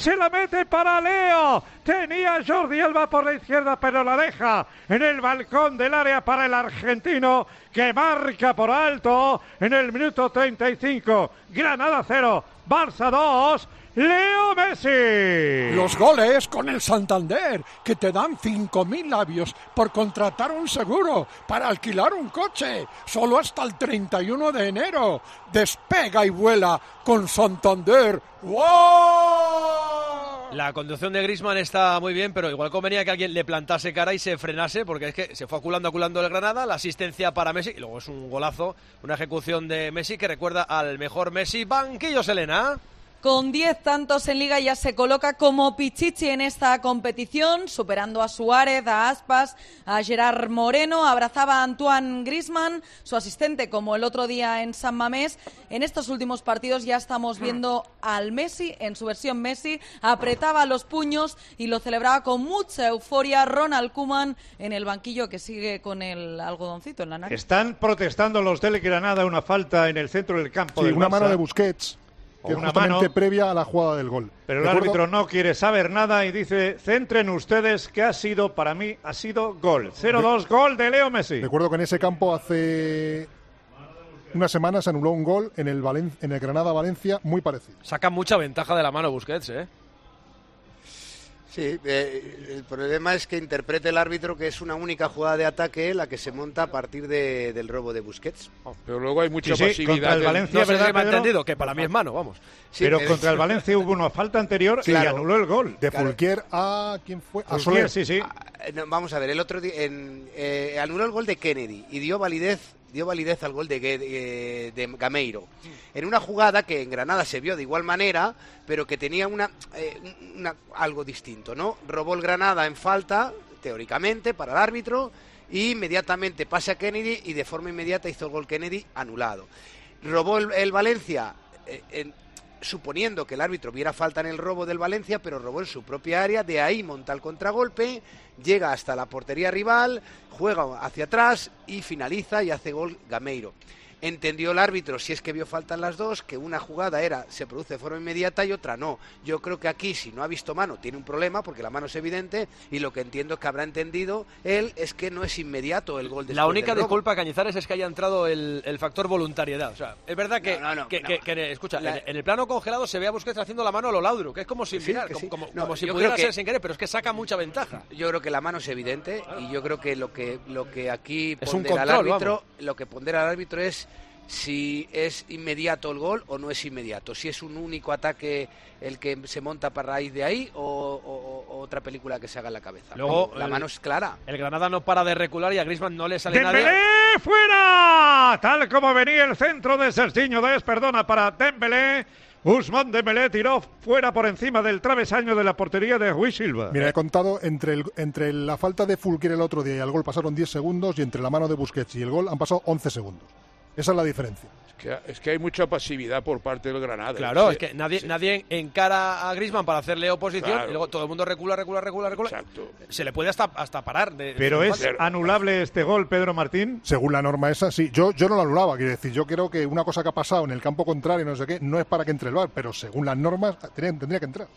se la mete para Leo. Tenía Jordi Alba por la izquierda, pero la deja en el balcón del área para el argentino, que marca por alto en el minuto treinta y cinco. Granada cero, Barça dos. Leo Messi. Los goles con el Santander, que te dan cinco mil labios por contratar un seguro para alquilar un coche, solo hasta el treinta y uno de enero. Despega y vuela con Santander. ¡Wow! La conducción de Griezmann está muy bien, pero igual convenía que alguien le plantase cara y se frenase, porque es que se fue aculando, aculando el Granada, la asistencia para Messi, y luego es un golazo, una ejecución de Messi que recuerda al mejor Messi. Banquillo, Selena. Con diez tantos en Liga ya se coloca como pichichi en esta competición, superando a Suárez, a Aspas, a Gerard Moreno. Abrazaba a Antoine Griezmann, su asistente, como el otro día en San Mamés. En estos últimos partidos ya estamos viendo al Messi, en su versión Messi, apretaba los puños y lo celebraba con mucha euforia Ronald Koeman en el banquillo, que sigue con el algodoncito en la nariz. Están protestando los del Granada una falta en el centro del campo. Sí, del una Barça. Mano de Busquets. Que es justamente mano, previa a la jugada del gol. Pero el ¿De árbitro acuerdo? no quiere saber nada y dice, centren ustedes que ha sido, para mí, ha sido gol. cero dos, gol de Leo Messi. Recuerdo que en ese campo hace una semana se anuló un gol en el, Valen- en el Granada-Valencia muy parecido. Saca mucha ventaja de la mano Busquets, ¿eh? Sí, eh, el problema es que interprete el árbitro que es una única jugada de ataque la que se monta a partir de, del robo de Busquets. Oh, pero luego hay mucha sí, sí, pasividad. contra el Valencia, no sé ¿verdad, si me ha Pedro? entendido, que para mí es mano, vamos. Sí, pero es... contra el Valencia hubo una falta anterior Sí, y claro. anuló el gol. De Claro. Fulquier a... ¿quién fue? A Fulquier, Soler. sí, sí. Ah, no, vamos a ver, el otro día en, eh, anuló el gol de Kennedy y dio validez dio validez al gol de, de, de Gameiro en una jugada que en Granada se vio de igual manera, pero que tenía una, eh, una algo distinto, ¿no? Robó el Granada en falta, teóricamente, para el árbitro, y inmediatamente pasa a Kennedy y de forma inmediata hizo el gol Kennedy anulado. Robó el, el Valencia, eh, en, suponiendo que el árbitro viera falta en el robo del Valencia, pero robó en su propia área, de ahí monta el contragolpe, llega hasta la portería rival, juega hacia atrás y finaliza y hace gol Gameiro. Entendió el árbitro, si es que vio falta en las dos, que una jugada era se produce de forma inmediata y otra no. Yo creo que aquí, si no ha visto mano, tiene un problema, porque la mano es evidente, y lo que entiendo que habrá entendido él es que no es inmediato el gol después La única del robo. disculpa, Cañizares, es que haya entrado el, el factor voluntariedad. O sea, es verdad que, No, no, no, que, no. que- que, escucha, La- en, en el plano congelado se ve a Busquets haciendo la mano a lo Laudrup, que es como si Sí, mirar, que sí. como, como- No, como si yo pudiera creo que- ser sin querer, pero es que saca mucha ventaja. Yo creo que la mano es evidente y yo creo que lo que lo que aquí Es un pondera control, el árbitro, vamos. lo que pondera el árbitro es si es inmediato el gol o no es inmediato, si es un único ataque el que se monta para raíz de ahí o, o- o otra película que se haga en la cabeza. Luego, Pero la el- mano es clara. El Granada no para de recular y a Griezmann no le sale ¡Dembélé nadie. fuera! Tal como venía el centro de Serginho Dest, perdona, para Dembélé. Ousmane Dembélé tiró fuera por encima del travesaño de la portería de Rui Silva. Mira, he contado entre, el, entre la falta de Fulquier el otro día y el gol pasaron diez segundos y entre la mano de Busquets y el gol han pasado once segundos. Esa es la diferencia. Es que, es que hay mucha pasividad por parte del Granada. Claro, Sí, es que nadie, sí. nadie encara a Griezmann para hacerle oposición Claro. y luego todo el mundo recula, recula, recula, recula. Exacto. Se le puede hasta, hasta parar. De, Pero de es falta. anulable este gol, Pedro Martín. Según la norma esa, sí. Yo, yo no lo anulaba, quiero decir, yo creo que una cosa que ha pasado en el campo contrario, no sé qué, no es para que entre el V A R, pero según las normas tendría, tendría que entrar.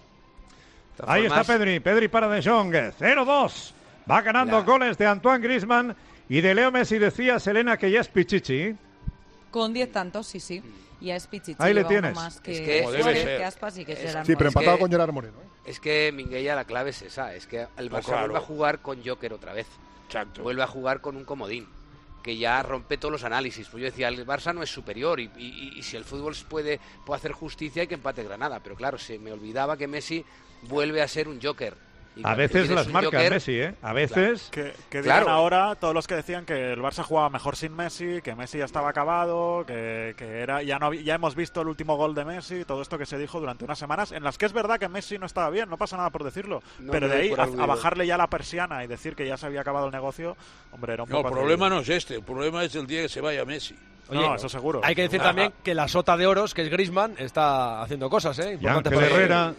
Ahí está Pedri, Pedri para De Jong, cero dos. Va ganando La- goles de Antoine Griezmann y de Leo Messi. Decía Selena que ya es pichichi. Con diez tantos, sí, sí. Y a Spichichi Ahí le lleva uno tienes. más que, Es que- Como debe Suárez, ser. que Aspas y que Es- Gerard Sí, pero Moreno. empatado que- con Gerard Moreno. ¿eh? Es que Minguella, la clave es esa, es que el Barça claro. vuelve a jugar con Joker otra vez. Exacto. Vuelve a jugar con un comodín, que ya rompe todos los análisis. Pues yo decía, el Barça no es superior y, y- y si el fútbol puede, puede hacer justicia hay que empate Granada. Pero claro, se me olvidaba que Messi vuelve a ser un Joker. Y A cuando veces tienes las un marca Joker, Messi, ¿eh? A veces. Que, que digan Claro. ahora todos los que decían que el Barça jugaba mejor sin Messi, que Messi ya estaba acabado, que, que era ya no habí- ya hemos visto el último gol de Messi, todo esto que se dijo durante unas semanas, en las que es verdad que Messi no estaba bien, no pasa nada por decirlo, No pero me de doy ahí por a, aludido. a bajarle ya la persiana y decir que ya se había acabado el negocio, hombre, era un No, el poco problema atrevido. no es este, el problema es el día que se vaya Messi. Oye, No, eso seguro. Hay que decir Ah, también ah. que la sota de oros, que es Griezmann, está haciendo cosas, ¿eh? Y Importante Ángel para él. Herrera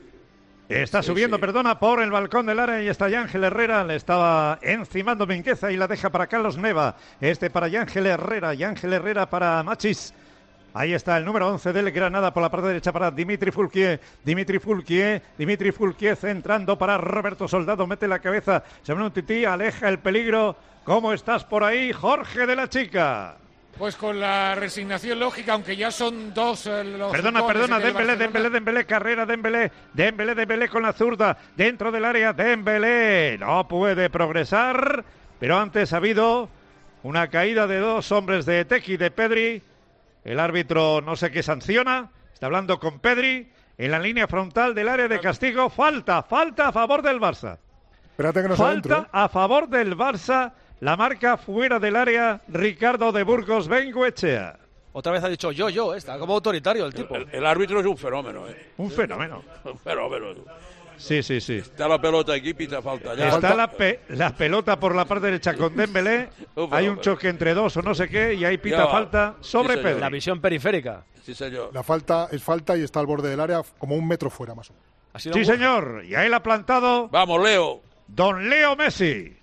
está Sí, subiendo, sí. perdona, por el balcón del área y está Ángel Herrera. Le estaba encimando Mingueza y la deja para Carlos Neva. Este para Ángel Herrera y Ángel Herrera para Machis. Ahí está el número once del Granada por la parte derecha para Dimitri Foulquier. Dimitri Foulquier, Dimitri Foulquier centrando para Roberto Soldado. Mete la cabeza, Samuel Umtiti, aleja el peligro. ¿Cómo estás por ahí, Jorge de la Chica? Pues con la resignación lógica, aunque ya son dos eh, los Perdona, perdona, Dembélé, Dembélé, Dembélé, carrera Dembélé, Dembélé, Dembélé con la zurda, dentro del área, Dembélé, no puede progresar, pero antes ha habido una caída de dos hombres de Tequi, de Pedri. El árbitro no sé qué sanciona, está hablando con Pedri en la línea frontal del área de castigo. Falta, falta a favor del Barça. Espérate que no falta adentro, ¿eh? a favor del Barça, la marca fuera del área, Ricardo de Burgos Bengoechea. Otra vez ha dicho yo, yo, está como autoritario el tipo. El, el árbitro es un fenómeno, ¿eh? Un fenómeno. Un fenómeno. Sí, sí, sí. Está la pelota aquí, pita falta. Ya. Está la, pe la pelota por la parte derecha con Dembélé. Hay un choque entre dos o no sé qué y ahí pita falta sobre sí, Pedri. La visión periférica. Sí, señor. La falta es falta y está al borde del área como un metro fuera más o menos. Sí, señor. Y ahí la ha plantado. Vamos, Leo. Don Leo Messi.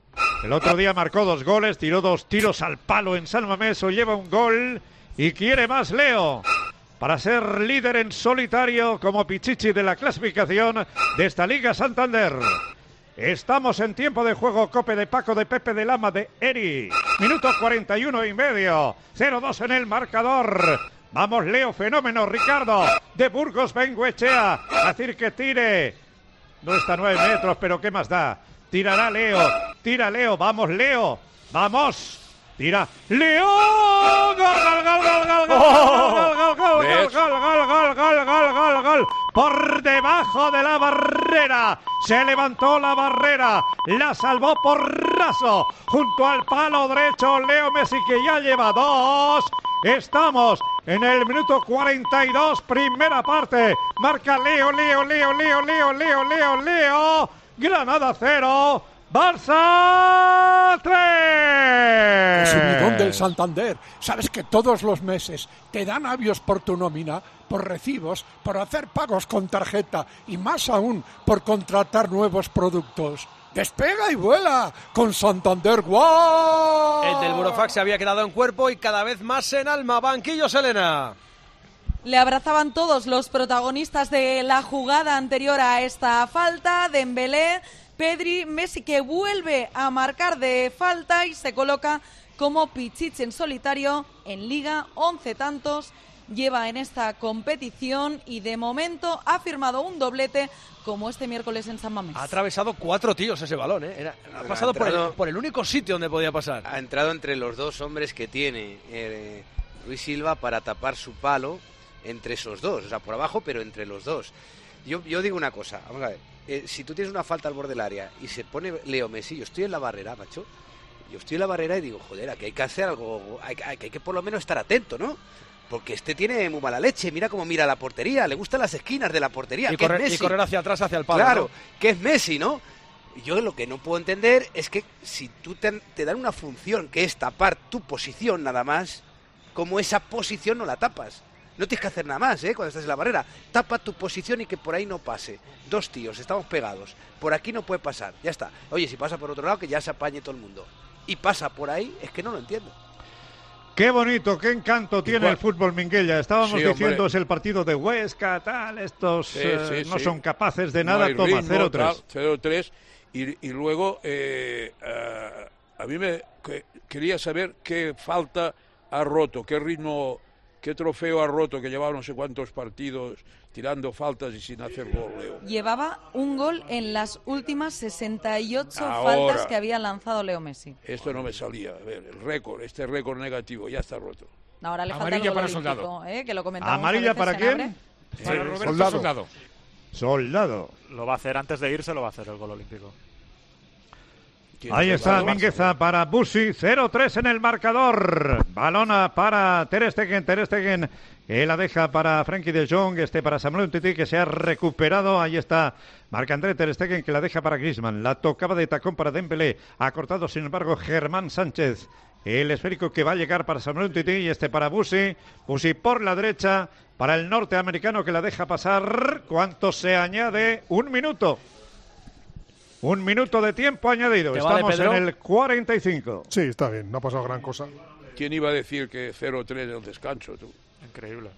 El otro día marcó dos goles, tiró dos tiros al palo en San Mamés, o lleva un gol y quiere más Leo para ser líder en solitario como Pichichi de la clasificación de esta Liga Santander. Estamos en tiempo de juego. Cope de Paco, de Pepe, de Lama, de Eri. Minuto cuarenta y uno y medio. cero dos en el marcador. Vamos, Leo, fenómeno. Ricardo de Burgos Bengoechea. A decir que tire. No está a nueve metros, pero ¿qué más da? Tirará Leo. Tira Leo. Vamos, Leo. Vamos. Tira Leo. Gol, gol, gol, gol, gol, gol, gol, gol, gol, gol, gol, gol, gol, gol, gol. Por debajo de la barrera. Se levantó la barrera. La salvó por raso. Junto al palo derecho Leo Messi, que ya lleva dos. Estamos en el minuto cuarenta y dos, primera parte. Marca Leo, Leo, Leo, Leo, Leo, Leo, Leo, Leo. Granada cero. Barça tres. Subidón del Santander. Sabes que todos los meses te dan avios por tu nómina, por recibos, por hacer pagos con tarjeta y más aún por contratar nuevos productos. ¡Despega y vuela con Santander! ¡Wow! El del Burofax se había quedado en cuerpo y cada vez más en alma. Banquillo, Selena. Le abrazaban todos los protagonistas de la jugada anterior a esta falta. Dembélé, Pedri, Messi, que vuelve a marcar de falta y se coloca como Pichichi en solitario en Liga. once tantos lleva en esta competición y de momento ha firmado un doblete como este miércoles en San Mamés. Ha atravesado cuatro tíos ese balón, ¿eh? Era, ha pasado ha entrado, por, el, por el único sitio donde podía pasar. Ha entrado entre los dos hombres que tiene eh, Luis Silva para tapar su palo entre esos dos, o sea, por abajo, pero entre los dos. Yo, yo digo una cosa, vamos a ver, eh, si tú tienes una falta al borde del área y se pone Leo Messi, yo estoy en la barrera, macho, yo estoy en la barrera y digo, joder, aquí hay que hacer algo, hay, hay, hay que por lo menos estar atento, ¿no? Porque este tiene muy mala leche, mira cómo mira la portería, le gustan las esquinas de la portería. Y, correr, y correr hacia atrás, hacia el palo. Claro, ¿no? Que es Messi, ¿no? Yo lo que no puedo entender es que si tú te, te dan una función que es tapar tu posición nada más, como esa posición no la tapas. No tienes que hacer nada más, ¿eh? Cuando estás en la barrera. Tapa tu posición y que por ahí no pase. Dos tíos, estamos pegados. Por aquí no puede pasar, ya está. Oye, si pasa por otro lado, que ya se apañe todo el mundo. Y pasa por ahí, es que no lo entiendo. Qué bonito, qué encanto tiene el fútbol, Minguella. Estábamos sí, diciendo es el partido de Huesca, tal, estos sí, eh, sí, no sí. son capaces de nada, no toma cero tres. cero tres y, y luego eh, uh, a mí me que, quería saber qué falta ha roto, qué ritmo, qué trofeo ha roto, que llevaba no sé cuántos partidos tirando faltas y sin hacer gol, Leo. Llevaba un gol en las últimas sesenta y ocho Ahora, faltas que había lanzado Leo Messi. Esto no me salía. A ver, el récord, este récord negativo ya está roto. Ahora le falta amarilla el para olímpico, Soldado. ¿eh? Que lo comentamos. ¿Amarilla para quién? Para Roberto Soldado. Soldado. Soldado. Lo va a hacer antes de irse, lo va a hacer el gol olímpico. Ahí está Mingueza para Busi, cero tres en el marcador. Balona para Ter Stegen, Ter Stegen, que la deja para Frenkie de Jong, este para Samuel Umtiti, que se ha recuperado. Ahí está Marc-André Ter Stegen, que la deja para Griezmann. La tocaba de tacón para Dembélé. Ha cortado, sin embargo, Germán Sánchez. El esférico que va a llegar para Samuel Umtiti y este para Busi. Busi por la derecha para el norteamericano, que la deja pasar. ¿Cuánto se añade? Un minuto. Un minuto de tiempo añadido. Estamos vale, en el cuarenta y cinco. Sí, está bien. No ha pasado gran cosa. ¿Quién iba a decir que cero tres en el descanso, tú? Increíble.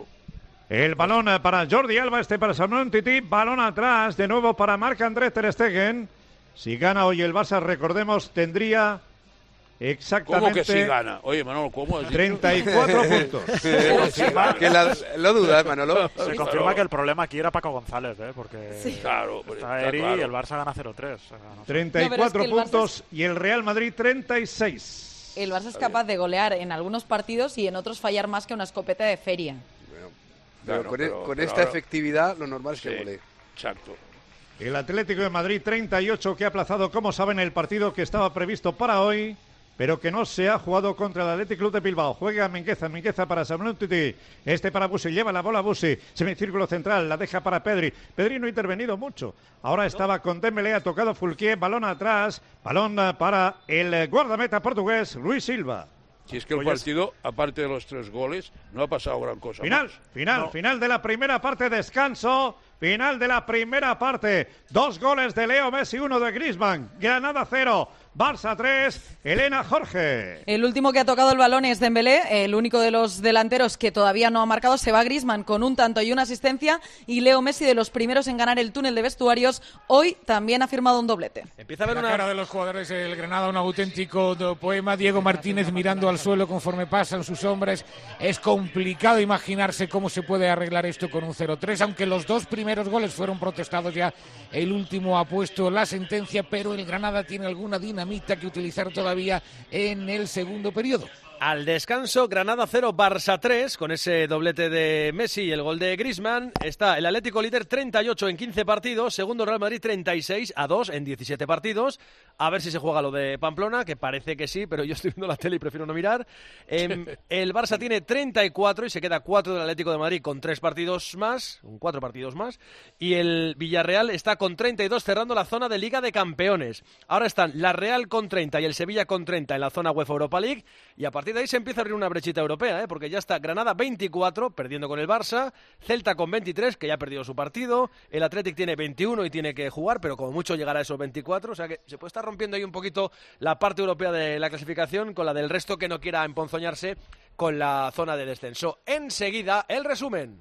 El balón para Jordi Alba, este para Samuel Tití, balón atrás, de nuevo para Marc-André ter Stegen. Si gana hoy el Barça, recordemos, tendría exactamente... ¿Cómo que si gana? Oye, Manolo, ¿cómo has treinta y cuatro puntos. que la, lo dudas, Manolo. Se Sí, confirma claro. que el problema aquí era Paco González, ¿eh? Porque Sí. Claro, está está Eri claro. y el Barça gana cero tres. O sea, no sé. treinta y cuatro No, pero es que el puntos y el Real Madrid treinta y seis. El Barça es capaz de golear en algunos partidos y en otros fallar más que una escopeta de feria. Pero Claro, con, pero- con pero esta ahora- efectividad lo normal es que Sí, golee. Exacto. El Atlético de Madrid treinta y ocho, que ha aplazado, como saben, el partido que estaba previsto para hoy, pero que no se ha jugado contra el Athletic Club de Bilbao. Juega Mingueza, Mingueza para Samuel Titi, este para Busi, lleva la bola Busi, semicírculo central, la deja para Pedri. Pedri no ha intervenido mucho. Ahora estaba con Dembélé, ha tocado Fulquier, balón atrás, balón para el guardameta portugués, Luis Silva. Si es que el Oye, partido, aparte de los tres goles, no ha pasado gran cosa. Final, más. final, No. final de la primera parte, descanso. Final de la primera parte. Dos goles de Leo Messi, uno de Griezmann. Granada cero, Barça tres. Elena Jorge. El último que ha tocado el balón es Dembélé, el único de los delanteros que todavía no ha marcado. Se va Griezmann con un tanto y una asistencia, y Leo Messi, de los primeros en ganar el túnel de vestuarios, hoy también ha firmado un doblete. Empieza a haber La una... cara de los jugadores del Granada, un auténtico do- poema. Diego Martínez mirando al suelo conforme pasan sus hombres. Es complicado imaginarse cómo se puede arreglar esto con un cero tres, aunque los dos primeros goles fueron protestados ya. El último ha puesto la sentencia, pero el Granada tiene alguna dinamita que utilizar todavía en el segundo periodo. Al descanso, Granada cero, Barça tres, con ese doblete de Messi y el gol de Griezmann. Está el Atlético líder treinta y ocho en quince partidos, segundo Real Madrid treinta y seis a dos en diecisiete partidos. A ver si se juega lo de Pamplona, que parece que sí, pero yo estoy viendo la tele y prefiero no mirar. Eh, el Barça tiene treinta y cuatro y se queda cuatro del Atlético de Madrid con tres partidos más, cuatro partidos más. Y el Villarreal está con treinta y dos, cerrando la zona de Liga de Campeones. Ahora están la Real con treinta y el Sevilla con treinta en la zona UEFA Europa League, y a partir de ahí se empieza a abrir una brechita europea, ¿eh? Porque ya está Granada veinticuatro, perdiendo con el Barça, Celta con veintitrés, que ya ha perdido su partido, el Athletic tiene veintiuno y tiene que jugar, pero como mucho llegará a esos veinticuatro, o sea que se puede estar rompiendo ahí un poquito la parte europea de la clasificación con la del resto que no quiera emponzoñarse con la zona de descenso. Enseguida, el resumen.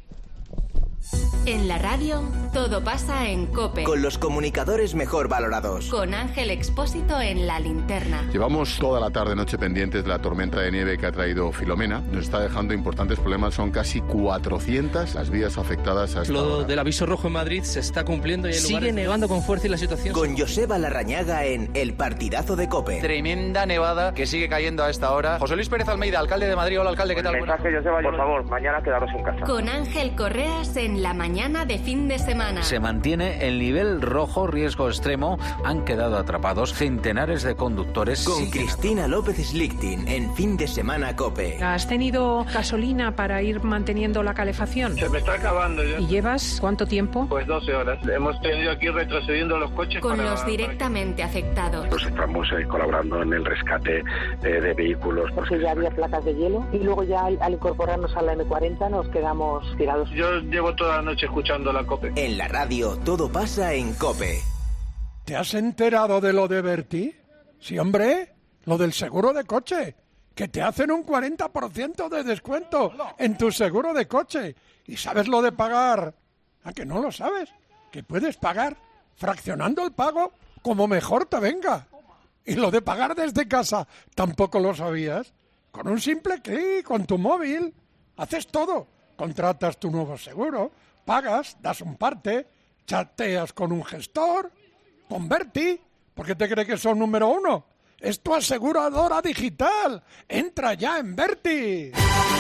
En la radio, todo pasa en COPE. Con los comunicadores mejor valorados. Con Ángel Expósito en la linterna. Llevamos toda la tarde-noche pendientes de la tormenta de nieve que ha traído Filomena. Nos está dejando importantes problemas. Son casi cuatrocientas las vías afectadas a esta Lo hora. del aviso rojo en Madrid se está cumpliendo y hay Sigue lugares... nevando con fuerza y la situación... Con Joseba Larrañaga en El Partidazo de COPE. Tremenda nevada que sigue cayendo a esta hora. José Luis Pérez Almeida, alcalde de Madrid. Hola, alcalde, ¿qué tal? Mensaje, Joseba, por favor, mañana quedaros en casa. Con Ángel Correas en la mañana de fin de semana. Se mantiene el nivel rojo, riesgo extremo. Han quedado atrapados centenares de conductores. Con Siguen Cristina López Slichting en Fin de Semana COPE. ¿Has tenido gasolina para ir manteniendo la calefacción? Se me está acabando ya. ¿Y llevas cuánto tiempo? Pues doce horas. Hemos tenido aquí retrocediendo los coches. Con para- los directamente afectados. Pues estamos eh, colaborando en el rescate eh, de vehículos. Porque ya había placas de hielo y luego ya al, al incorporarnos a la eme cuarenta nos quedamos tirados. Yo llevo toda la noche escuchando la COPE. En la radio todo pasa en COPE. ¿Te has enterado de lo de Berti? Sí, hombre, lo del seguro de coche. Que te hacen un cuarenta por ciento de descuento en tu seguro de coche. ¿Y sabes lo de pagar? ¿A que no lo sabes? Que puedes pagar fraccionando el pago como mejor te venga. Y lo de pagar desde casa, ¿tampoco lo sabías? Con un simple clic, con tu móvil, haces todo. Contratas tu nuevo seguro, pagas, das un parte, chateas con un gestor, con Berti. ¿Por qué te cree que son número uno? Es tu aseguradora digital. Entra ya en Berti.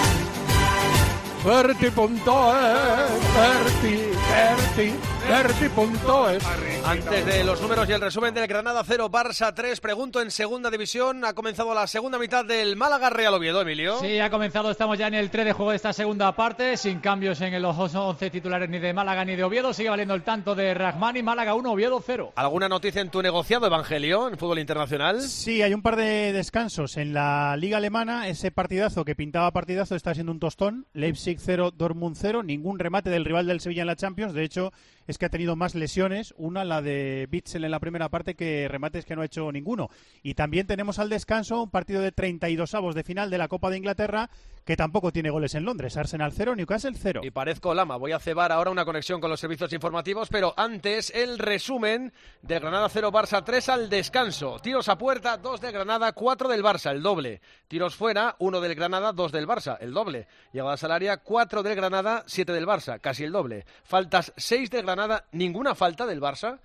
Berti punto es, Berti, Berti, Berti punto es. Antes de los números y el resumen del Granada cero, Barça tres, pregunto en segunda división. Ha comenzado la segunda mitad del Málaga Real Oviedo, Emilio. Sí, ha comenzado, estamos ya en el tres de juego de esta segunda parte, sin cambios en los once titulares ni de Málaga ni de Oviedo. Sigue valiendo el tanto de Rahmani, Málaga uno, Oviedo cero. ¿Alguna noticia en tu negociado, Evangelio, en fútbol internacional? Sí, hay un par de descansos en la Liga Alemana. Ese partidazo que pintaba partidazo está siendo un tostón. Leipzig cero, Dortmund cero. Ningún remate del rival del Sevilla en la Champions. Champions. De hecho, es que ha tenido más lesiones, una la de Witsel en la primera parte que remates que no ha hecho ninguno. Y también tenemos al descanso un partido de treinta y dos avos de final de la Copa de Inglaterra que tampoco tiene goles en Londres. Arsenal cero, Newcastle cero. Y parezco Lama, voy a cebar ahora una conexión con los servicios informativos, pero antes el resumen de Granada cero, Barça tres al descanso. Tiros a puerta, dos del Granada, cuatro del Barça, el doble. Tiros fuera, uno del Granada, dos del Barça, el doble. Llegadas al área, cuatro del Granada, siete del Barça, casi el doble. Faltas, seis del Granada, ninguna falta del Barça.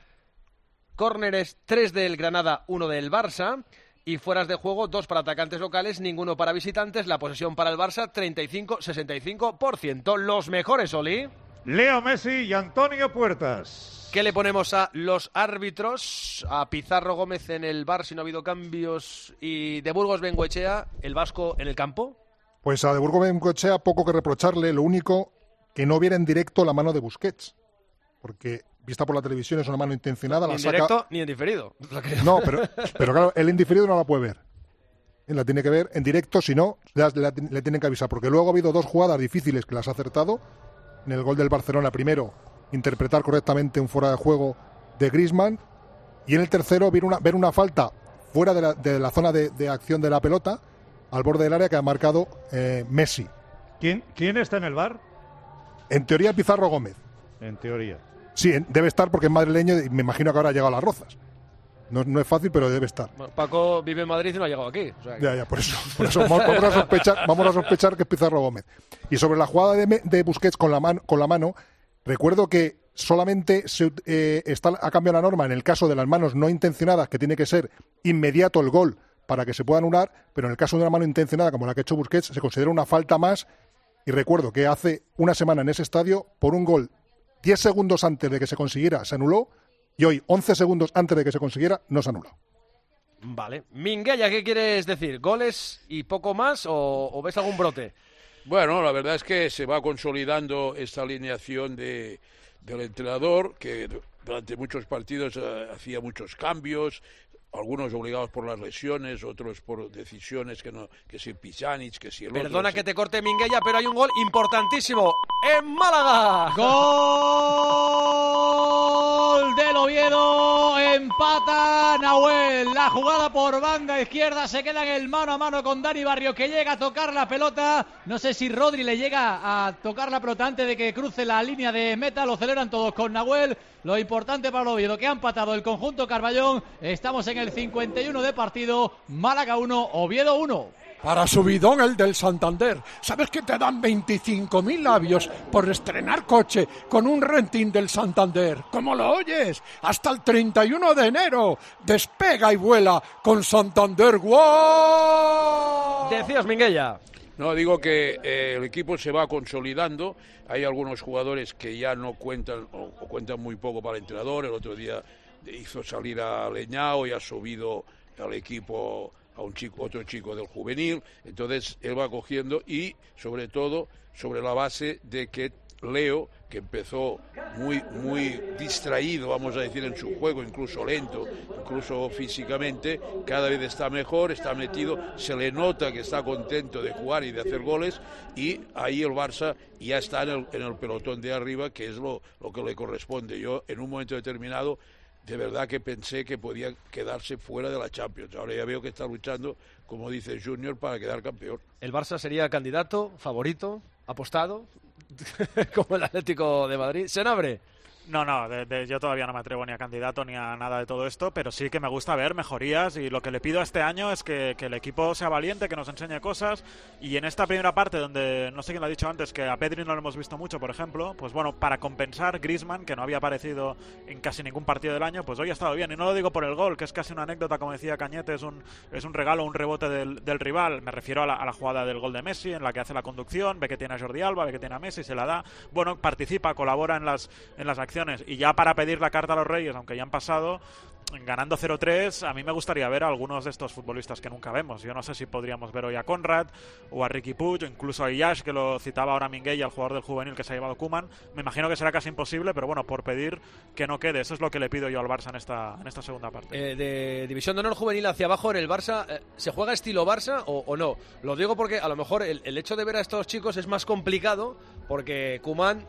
Córneres, tres del Granada, uno del Barça. Y fueras de juego, dos para atacantes locales, ninguno para visitantes. La posesión para el Barça, treinta y cinco a sesenta y cinco por ciento. Los mejores, Oli. Leo Messi y Antonio Puertas. ¿Qué le ponemos a los árbitros? A Pizarro Gómez en el V A R, si no ha habido cambios. Y de Burgos Bengoechea, el vasco en el campo. Pues a de Burgos Bengoechea poco que reprocharle. Lo único, que no viera en directo la mano de Busquets. Porque vista por la televisión es una mano intencionada. Ni la en saca... directo ni en diferido. No, pero, pero claro, el en diferido no la puede ver. Él la tiene que ver en directo, si no, la, la, le tienen que avisar. Porque luego ha habido dos jugadas difíciles que las ha acertado. En el gol del Barcelona, primero, interpretar correctamente un fuera de juego de Griezmann. Y en el tercero, ver una, ver una falta fuera de la, de la zona de, de acción de la pelota, al borde del área que ha marcado eh, Messi. ¿Quién, ¿Quién está en el V A R? En teoría, Pizarro Gómez. En teoría. Sí, debe estar porque es madrileño y me imagino que ahora ha llegado a Las Rozas. No, no es fácil, pero debe estar. Bueno, Paco vive en Madrid y no ha llegado aquí. O sea que... Ya, ya, por eso. Por eso vamos, vamos, a sospechar, vamos a sospechar que es Pizarro Gómez. Y sobre la jugada de, de Busquets con la, man, con la mano, recuerdo que solamente se, eh, está, ha cambiado la norma en el caso de las manos no intencionadas, que tiene que ser inmediato el gol para que se pueda anular, pero en el caso de una mano intencionada, como la que ha hecho Busquets, se considera una falta más. Y recuerdo que hace una semana en ese estadio, por un gol diez segundos antes de que se consiguiera, se anuló, y hoy, once segundos antes de que se consiguiera, no se anuló. Vale. Minguella, ¿qué quieres decir? ¿Goles y poco más o, o ves algún brote? Bueno, la verdad es que se va consolidando esta alineación de, del entrenador, que durante muchos partidos uh, hacía muchos cambios, algunos obligados por las lesiones, otros por decisiones que no, que si Pjanic, que si el Perdona otro, que sí. te corte, Minguella, pero hay un gol importantísimo en Málaga. Gol del Oviedo, empata Nahuel. La jugada por banda izquierda, se queda en el mano a mano con Dani Barrio, que llega a tocar la pelota. No sé si Rodri le llega a tocar la pelota antes de que cruce la línea de meta. Lo celebran todos con Nahuel. Lo importante para el Oviedo, que ha empatado el conjunto Carballón. Estamos en el cincuenta y uno de partido. Málaga uno, Oviedo uno. Para subidón el del Santander. ¿Sabes que te dan veinticinco mil labios por estrenar coche con un renting del Santander? ¿Cómo lo oyes? Hasta el treinta y uno de enero. Despega y vuela con Santander. ¡Wow! Decías, Minguella. No, digo que eh, el equipo se va consolidando. Hay algunos jugadores que ya no cuentan o, o cuentan muy poco para el entrenador. El otro día hizo salir a Leñao y ha subido al equipo a un chico, otro chico del juvenil. Entonces él va cogiendo y sobre todo sobre la base de que Leo, que empezó muy muy distraído, vamos a decir, en su juego, incluso lento, incluso físicamente, cada vez está mejor, está metido, se le nota que está contento de jugar y de hacer goles, y ahí el Barça ya está en el, en el pelotón de arriba, que es lo, lo que le corresponde. Yo en un momento determinado de verdad que pensé que podía quedarse fuera de la Champions. Ahora ya veo que está luchando, como dice Junior, para quedar campeón. ¿El Barça sería candidato, favorito, apostado, como el Atlético de Madrid? ¿Senabre? No, no, de, de, yo todavía no me atrevo ni a candidato ni a nada de todo esto, pero sí que me gusta ver mejorías, y lo que le pido este año es que, que el equipo sea valiente, que nos enseñe cosas, y en esta primera parte donde, no sé quién lo ha dicho antes, que a Pedri no lo hemos visto mucho, por ejemplo, pues bueno, para compensar, Griezmann, que no había aparecido en casi ningún partido del año, pues hoy ha estado bien, y no lo digo por el gol, que es casi una anécdota, como decía Cañete, es un, es un regalo, un rebote del, del rival, me refiero a la, a la jugada del gol de Messi, en la que hace la conducción, ve que tiene a Jordi Alba, ve que tiene a Messi, se la da, bueno, participa, colabora en las, en las acciones, y ya para pedir la carta a los Reyes, aunque ya han pasado, ganando cero tres, a mí me gustaría ver a algunos de estos futbolistas que nunca vemos. Yo no sé si podríamos ver hoy a Conrad o a Riqui Puig, o incluso a Iash, que lo citaba ahora Minguella, el jugador del juvenil que se ha llevado Koeman. Me imagino que será casi imposible, pero bueno, por pedir que no quede. Eso es lo que le pido yo al Barça en esta, en esta segunda parte. Eh, de División de Honor juvenil hacia abajo en el Barça, eh, ¿se juega estilo Barça o, o no? Lo digo porque a lo mejor el, el hecho de ver a estos chicos es más complicado, porque Koeman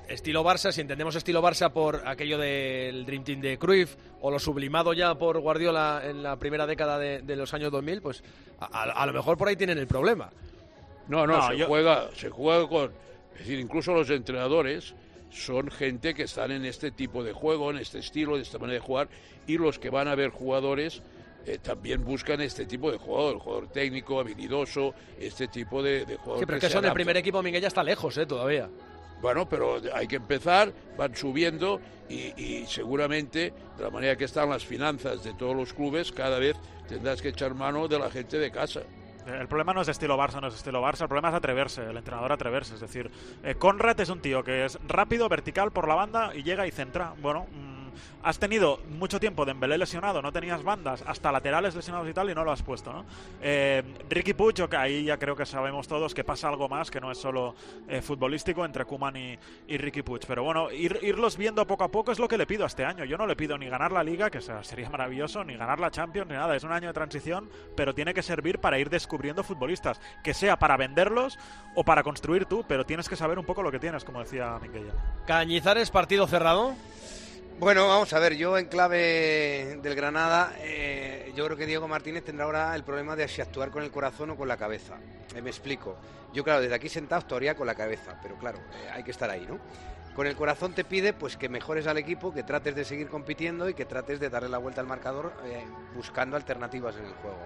estilo Barça, si entendemos estilo Barça por aquello del Dream Team de Cruyff o lo sublimado ya por Guardiola en la primera década de, de los años dos mil, pues a, a lo mejor por ahí tienen el problema. No, no, No, se, yo- juega, se juega con... Es decir, incluso los entrenadores son gente que están en este tipo de juego, en este estilo, de esta manera de jugar, y los que van a ver jugadores eh, también buscan este tipo de jugador, el jugador técnico, habilidoso, este tipo de, de jugador. Sí, pero es que que se eso del adapta. primer equipo, Miguel, ya está lejos, ¿eh? Todavía. Bueno, pero hay que empezar, van subiendo y, y seguramente, de la manera que están las finanzas de todos los clubes, cada vez tendrás que echar mano de la gente de casa. El problema no es de estilo Barça, no es de estilo Barça, el problema es atreverse, el entrenador atreverse. Es decir, eh, Conrad es un tío que es rápido, vertical por la banda y llega y centra. Bueno, mmm, has tenido mucho tiempo Dembélé lesionado, no tenías bandas, hasta laterales lesionados y tal, y no lo has puesto, ¿no? Eh, Riqui Puig, que ahí ya creo que sabemos todos que pasa algo más, que no es solo eh, futbolístico entre Koeman y, y Riqui Puig. Pero bueno, ir, irlos viendo poco a poco es lo que le pido a este año. Yo no le pido ni ganar la Liga, que sea, sería maravilloso, ni ganar la Champions, ni nada. Es un año de transición, pero tiene que servir para ir descubriendo futbolistas, que sea para venderlos o para construir tú, pero tienes que saber un poco lo que tienes, como decía Minguella. Cañizares, partido cerrado. Bueno, vamos a ver, yo en clave del Granada, eh, yo creo que Diego Martínez tendrá ahora el problema de si actuar con el corazón o con la cabeza. Eh, me explico. Yo, claro, desde aquí sentado actuaría con la cabeza, pero claro, eh, hay que estar ahí, ¿no? Con el corazón te pide pues que mejores al equipo, que trates de seguir compitiendo y que trates de darle la vuelta al marcador eh, buscando alternativas en el juego.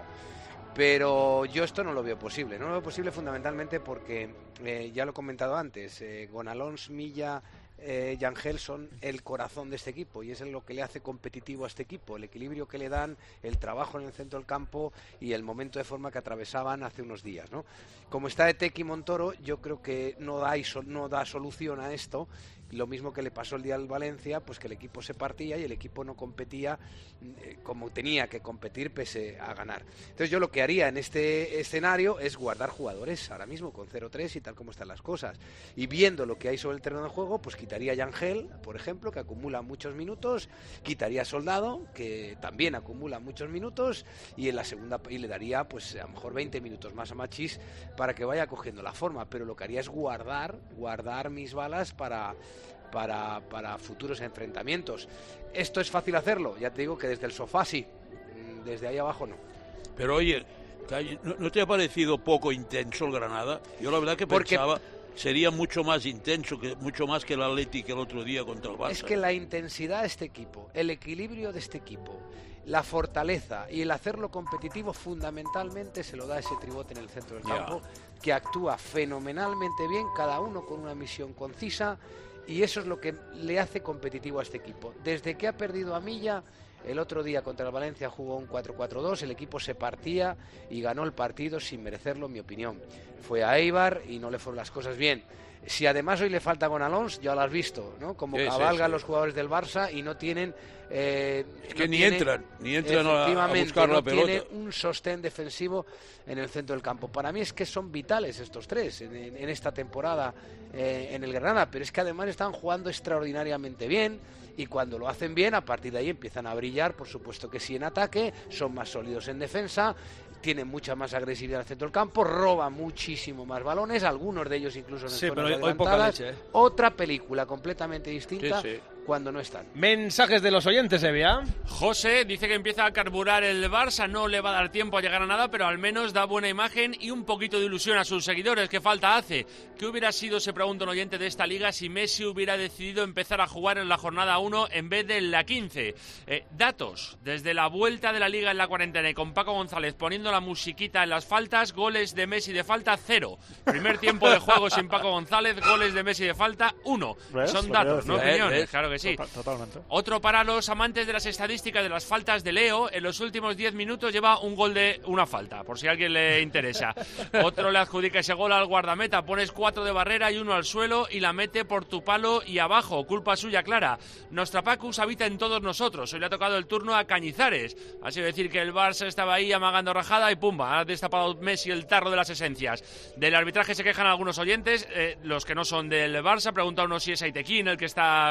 Pero yo esto no lo veo posible. No lo veo posible fundamentalmente porque, eh, ya lo he comentado antes, eh, Gonalons, Milla, eh, Yangel son el corazón de este equipo y es lo que le hace competitivo a este equipo, el equilibrio que le dan, el trabajo en el centro del campo y el momento de forma que atravesaban hace unos días, ¿no? Como está Eteki Montoro, yo creo que no da, iso- no da solución a esto. Lo mismo que le pasó el día al Valencia, pues que el equipo se partía y el equipo no competía eh, como tenía que competir pese a ganar. Entonces yo lo que haría en este escenario es guardar jugadores ahora mismo con cero tres y tal como están las cosas. Y viendo lo que hay sobre el terreno de juego, pues quitaría a Yangel, por ejemplo, que acumula muchos minutos, quitaría a Soldado, que también acumula muchos minutos, y en la segunda y le daría pues a lo mejor veinte minutos más a Machís para que vaya cogiendo la forma, pero lo que haría es guardar, guardar mis balas para Para, para futuros enfrentamientos. ¿Esto es fácil hacerlo? Ya te digo que desde el sofá sí, desde ahí abajo no. Pero oye, ¿no, no te ha parecido poco intenso el Granada? Yo la verdad que Porque- pensaba sería mucho más intenso, que mucho más que el Atlético el otro día contra el Barça. Es que la intensidad de este equipo, el equilibrio de este equipo, la fortaleza y el hacerlo competitivo fundamentalmente se lo da ese tribote en el centro del Ya. campo, que actúa fenomenalmente bien, cada uno con una misión concisa, y eso es lo que le hace competitivo a este equipo. Desde que ha perdido a Milla, el otro día contra el Valencia jugó un cuatro cuatro dos, el equipo se partía y ganó el partido sin merecerlo, en mi opinión. Fue a Eibar y no le fueron las cosas bien. Si además hoy le falta Gonalons, ya lo has visto, ¿no? Como Sí, sí, cabalgan sí. los jugadores del Barça y no tienen... eh, Es que no ni tienen- entran, ni entran a- a efectivamente, buscar la no pelota. tiene un sostén defensivo en el centro del campo. Para mí es que son vitales estos tres en, en- en esta temporada eh, en el Granada, pero es que además están jugando extraordinariamente bien y cuando lo hacen bien, a partir de ahí empiezan a brillar, por supuesto que sí en ataque, son más sólidos en defensa, tienen mucha más agresividad en el centro del campo, roban muchísimo más balones, algunos de ellos incluso en Sí, zonas pero hoy- hoy poca adelantadas. leche, ¿eh? Otra película completamente distinta Sí, sí. cuando no están. Mensajes de los oyentes, Evia. José dice que empieza a carburar el Barça, no le va a dar tiempo a llegar a nada, pero al menos da buena imagen y un poquito de ilusión a sus seguidores. ¿Qué falta hace? ¿Qué hubiera sido, se pregunta un oyente de esta liga, si Messi hubiera decidido empezar a jugar en la jornada uno en vez de en la quince? Eh, datos, desde la vuelta de la liga en la cuarentena y con Paco González poniendo la musiquita en las faltas, goles de Messi de falta, cero. Primer tiempo de juego sin Paco González, goles de Messi de falta, uno. ¿Ves? Son Lo que datos, yo no decía. opiniones, ¿Ves? claro que sí. Total- Totalmente. Otro para los amantes de las estadísticas de las faltas de Leo. En los últimos diez minutos lleva un gol de una falta, por si a alguien le interesa. Otro le adjudica ese gol al guardameta. Pones cuatro de barrera y uno al suelo y la mete por tu palo y abajo. Culpa suya, clara. Nostrapacus habita en todos nosotros. Hoy le ha tocado el turno a Cañizares. Ha sido decir que el Barça estaba ahí amagando rajada y pumba, ha destapado Messi el tarro de las esencias. Del arbitraje se quejan algunos oyentes, eh, los que no son del Barça. Pregunta uno si es Aitequín el que está pitando.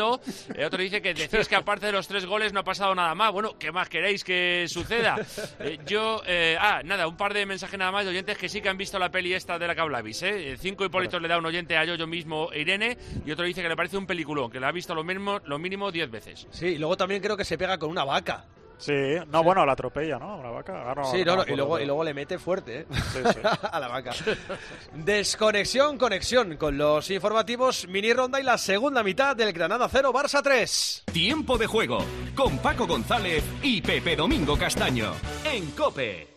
Fernando. Eh, otro dice que decís que aparte de los tres goles no ha pasado nada más. Bueno, ¿qué más queréis que suceda? Eh, yo, eh, ah, nada, un par de mensajes nada más de oyentes que sí que han visto la peli esta de la que hablabais, ¿eh? Cinco Hipólitos le da un oyente a yo, yo mismo, Irene, y otro dice que le parece un peliculón, que la ha visto lo mínimo, lo mínimo diez veces. Sí, y luego también creo que se pega con una vaca. Sí, no, sí. Bueno, la atropella, ¿no? Una vaca. Ahora, sí, no, no, y, luego, y luego le mete fuerte, ¿eh? Sí, sí. A la vaca. Desconexión, conexión con los informativos, mini ronda y la segunda mitad del Granada cero, Barça tres. Tiempo de juego con Paco González y Pepe Domingo Castaño en COPE.